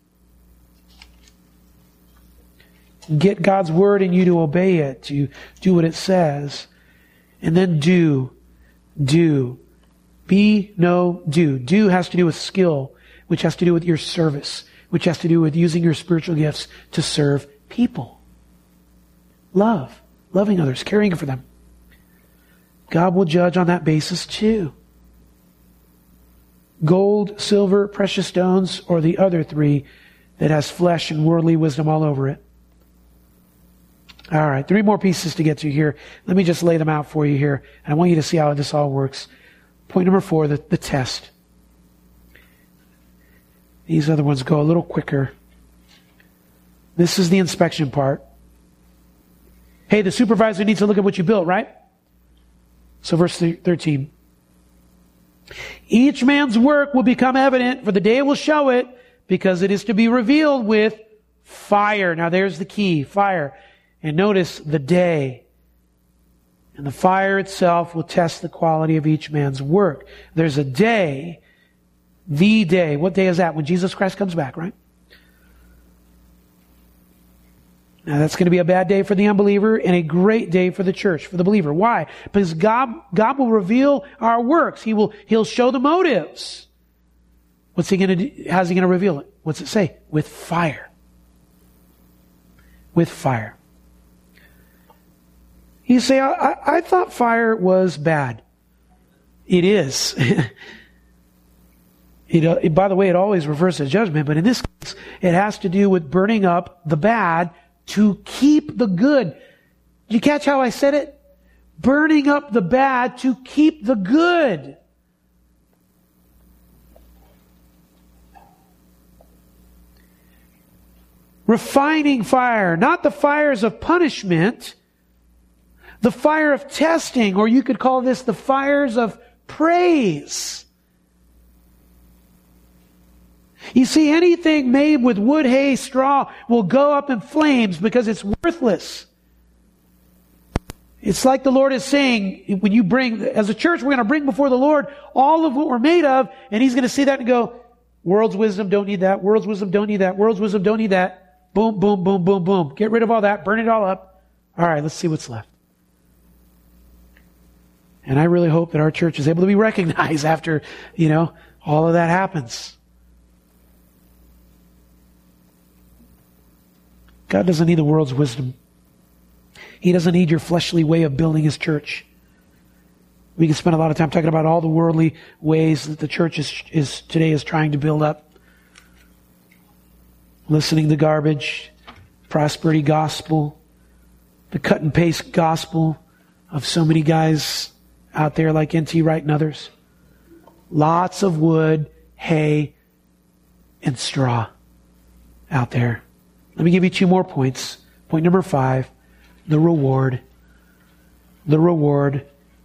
Get God's word in you to obey it, to do what it says. And then do. Do. Be, know, do. Do has to do with skill, which has to do with your service, which has to do with using your spiritual gifts to serve people. Love. Loving others, caring for them. God will judge on that basis too. Gold, silver, precious stones, or the other three that has flesh and worldly wisdom all over it. All right, three more pieces to get to here. Let me just lay them out for you here. And I want you to see how this all works. Point number four, the, the test. These other ones go a little quicker. This is the inspection part. Hey, the supervisor needs to look at what you built, right? So verse thirteen. Each man's work will become evident, for the day will show it, because it is to be revealed with fire. Now there's the key, fire. And notice the day. And the fire itself will test the quality of each man's work. There's a day, the day. What day is that? When Jesus Christ comes back, right? Now that's going to be a bad day for the unbeliever and a great day for the church, for the believer. Why? Because God, God will reveal our works. He will, He'll show the motives. What's He going to do? How's He going to reveal it? What's it say? With fire. With fire. You say, I, I, I thought fire was bad. It is. it, uh, it, by the way, it always reverses judgment, but in this case, it has to do with burning up the bad to keep the good. Did you catch how I said it? Burning up the bad to keep the good. Refining fire, not the fires of punishment, the fire of testing, or you could call this the fires of praise. You see, anything made with wood, hay, straw will go up in flames because it's worthless. It's like the Lord is saying, when you bring, as a church, we're going to bring before the Lord all of what we're made of, and He's going to see that and go, world's wisdom, don't need that. World's wisdom, don't need that. World's wisdom, don't need that. Boom, boom, boom, boom, boom. Get rid of all that. Burn it all up. All right, let's see what's left. And I really hope that our church is able to be recognized after, you know, all of that happens. God doesn't need the world's wisdom. He doesn't need your fleshly way of building His church. We can spend a lot of time talking about all the worldly ways that the church is, is today is trying to build up. Listening to garbage, prosperity gospel, the cut and paste gospel of so many guys out there like N T Wright and others. Lots of wood, hay, and straw out there. Let me give you two more points. Point number five, the reward. The reward.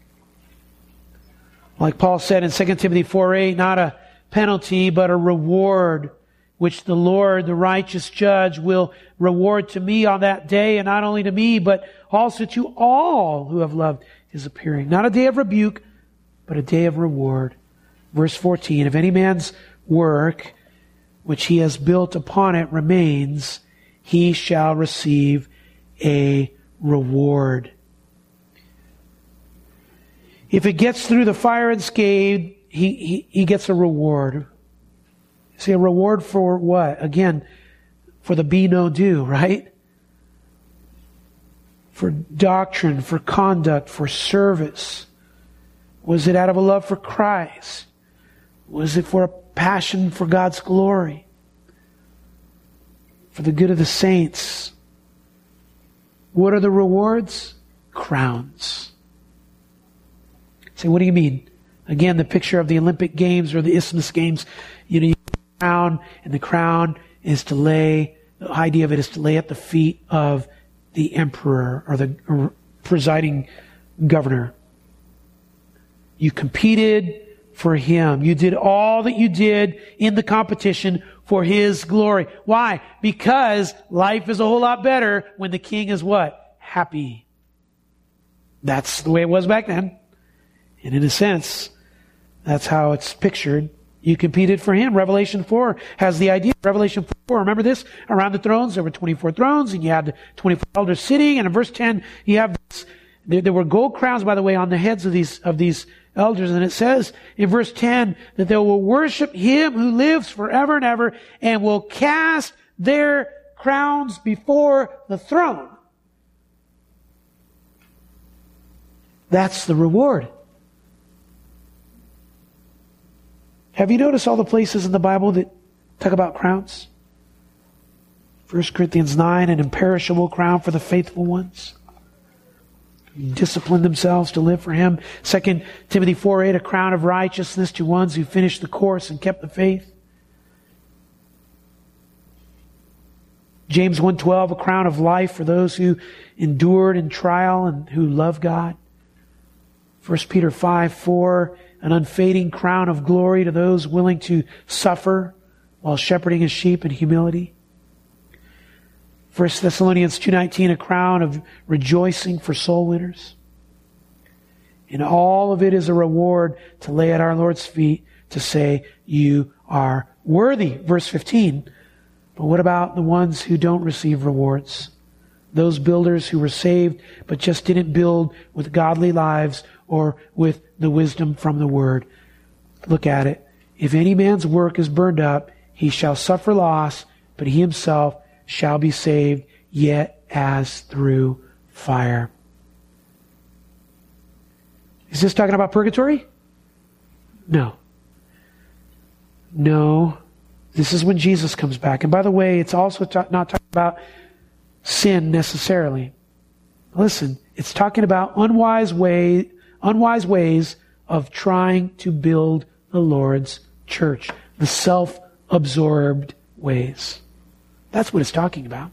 Like Paul said in Second Timothy four eight, not a penalty, but a reward, which the Lord, the righteous judge, will reward to me on that day, and not only to me, but also to all who have loved His appearing. Not a day of rebuke, but a day of reward. Verse fourteen, if any man's work which he has built upon it remains, he shall receive a reward. If it gets through the fire unscathed, he, he, he gets a reward. See, a reward for what? Again, for the be no do, right? For doctrine, for conduct, for service. Was it out of a love for Christ? Was it for a passion for God's glory? For the good of the saints? What are the rewards? Crowns. Say, what do you mean? Again, the picture of the Olympic Games or the Isthmus Games, you know, you have a crown, and the crown is to lay, the idea of it is to lay at the feet of the emperor or the or presiding governor. You competed for him. You did all that you did in the competition for his glory. Why? Because life is a whole lot better when the king is what? Happy. That's the way it was back then. And in a sense, that's how it's pictured. You competed for him. Revelation four has the idea. Revelation four, remember this? Around the thrones, there were twenty-four thrones, and you had the twenty-four elders sitting. And in verse ten, you have this. There, there were gold crowns, by the way, on the heads of these of these elders. And it says in verse ten that they will worship him who lives forever and ever, and will cast their crowns before the throne. That's the reward. Have you noticed all the places in the Bible that talk about crowns? First Corinthians nine, an imperishable crown for the faithful ones. Discipline themselves to live for him. Second Timothy four eight, a crown of righteousness to ones who finished the course and kept the faith. James one twelve, a crown of life for those who endured in trial and who love God. First Peter five four, an unfading crown of glory to those willing to suffer while shepherding his sheep in humility. First Thessalonians two nineteen, a crown of rejoicing for soul winners. And all of it is a reward to lay at our Lord's feet to say, you are worthy. Verse fifteen. But what about the ones who don't receive rewards? Those builders who were saved but just didn't build with godly lives or with the wisdom from the Word. Look at it. If any man's work is burned up, he shall suffer loss, but he himself shall be saved, yet as through fire. Is this talking about purgatory? No. No. This is when Jesus comes back. And by the way, it's also ta- not talking about sin necessarily. Listen, it's talking about unwise way, unwise ways of trying to build the Lord's church. The self-absorbed ways. That's what it's talking about.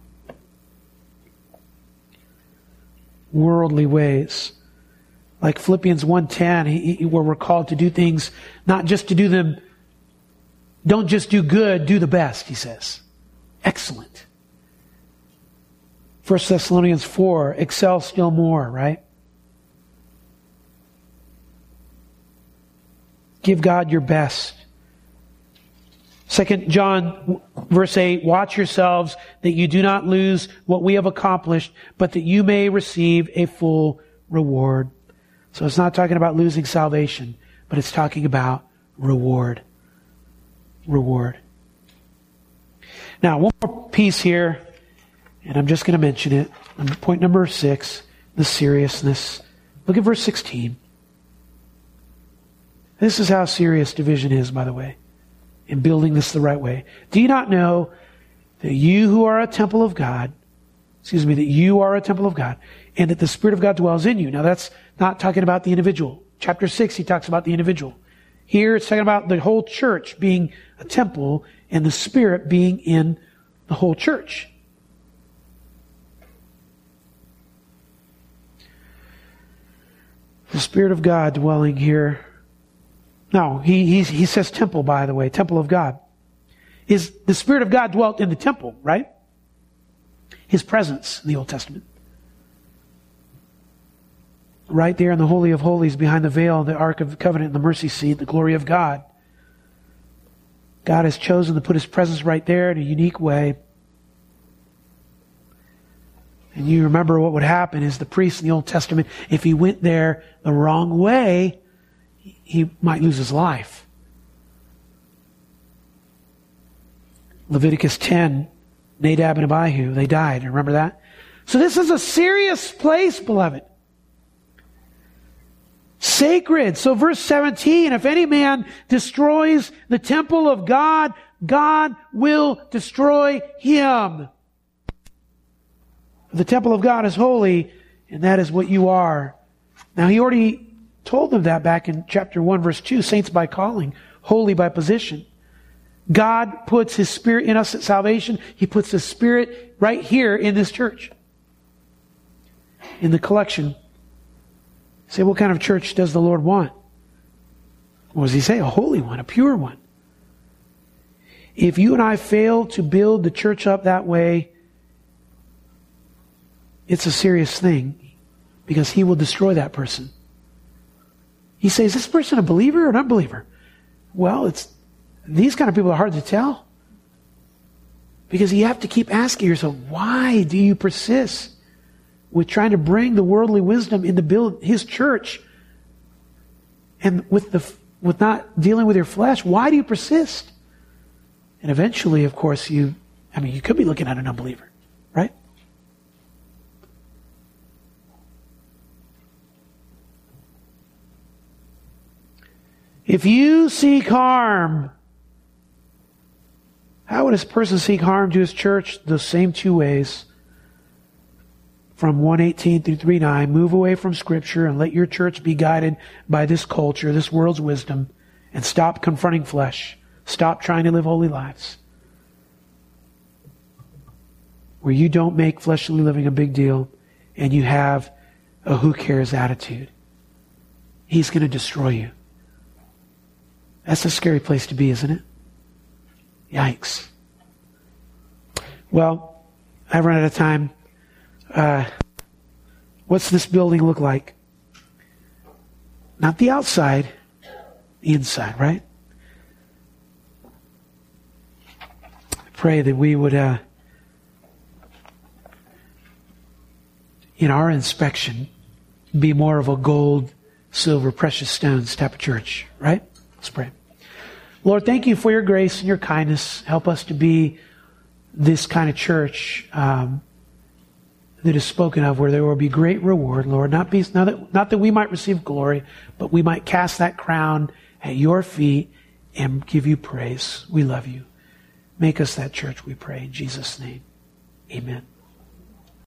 Worldly ways. Like Philippians one ten, he, he, where we're called to do things, not just to do them, don't just do good, do the best, he says. Excellent. First Thessalonians four, excel still more, right? Give God your best. Second John verse eight, watch yourselves that you do not lose what we have accomplished, but that you may receive a full reward. So it's not talking about losing salvation, but it's talking about reward. Reward. Now, one more piece here, and I'm just going to mention it. Point number six, the seriousness. Look at verse sixteen. This is how serious division is, by the way, in building this the right way. Do you not know that you who are a temple of God, excuse me, that you are a temple of God, and that the Spirit of God dwells in you? Now, that's not talking about the individual. Chapter six, he talks about the individual. Here, it's talking about the whole church being a temple and the Spirit being in the whole church. The Spirit of God dwelling here. No, he, he, he says temple, by the way, temple of God. Is the Spirit of God dwelt in the temple, right? His presence in the Old Testament. Right there in the Holy of Holies, behind the veil, the Ark of the Covenant, the mercy seat, the glory of God. God has chosen to put His presence right there in a unique way. And you remember what would happen is the priest in the Old Testament, if he went there the wrong way, he might lose his life. Leviticus ten, Nadab and Abihu, they died. Remember that? So this is a serious place, beloved. Sacred. So verse seventeen, if any man destroys the temple of God, God will destroy him. The temple of God is holy, and that is what you are. Now, he already told them that back in chapter one, verse two, saints by calling, holy by position. God puts His Spirit in us at salvation. He puts His Spirit right here in this church. In the collection. You say, what kind of church does the Lord want? What does He say? A holy one, a pure one. If you and I fail to build the church up that way, it's a serious thing, because He will destroy that person. He says, is this person a believer or an unbeliever? Well, it's these kind of people are hard to tell. Because you have to keep asking yourself, why do you persist with trying to bring the worldly wisdom into build His church, and with the with not dealing with your flesh? Why do you persist? And eventually, of course, you, I mean, you could be looking at an unbeliever, right? If you seek harm, how would a person seek harm to his church? The same two ways. From one eighteen through three nine, move away from Scripture and let your church be guided by this culture, this world's wisdom, and stop confronting flesh. Stop trying to live holy lives. Where you don't make fleshly living a big deal and you have a who cares attitude. He's going to destroy you. That's a scary place to be, isn't it? Yikes. Well, I've run out of time. Uh, what's this building look like? Not the outside, the inside, right? I pray that we would, uh, in our inspection, be more of a gold, silver, precious stones type of church, right? Let's pray. Lord, thank you for your grace and your kindness. Help us to be this kind of church um, that is spoken of, where there will be great reward, Lord. Not, be, not, that, not that we might receive glory, but we might cast that crown at your feet and give you praise. We love you. Make us that church, we pray. In Jesus' name, amen.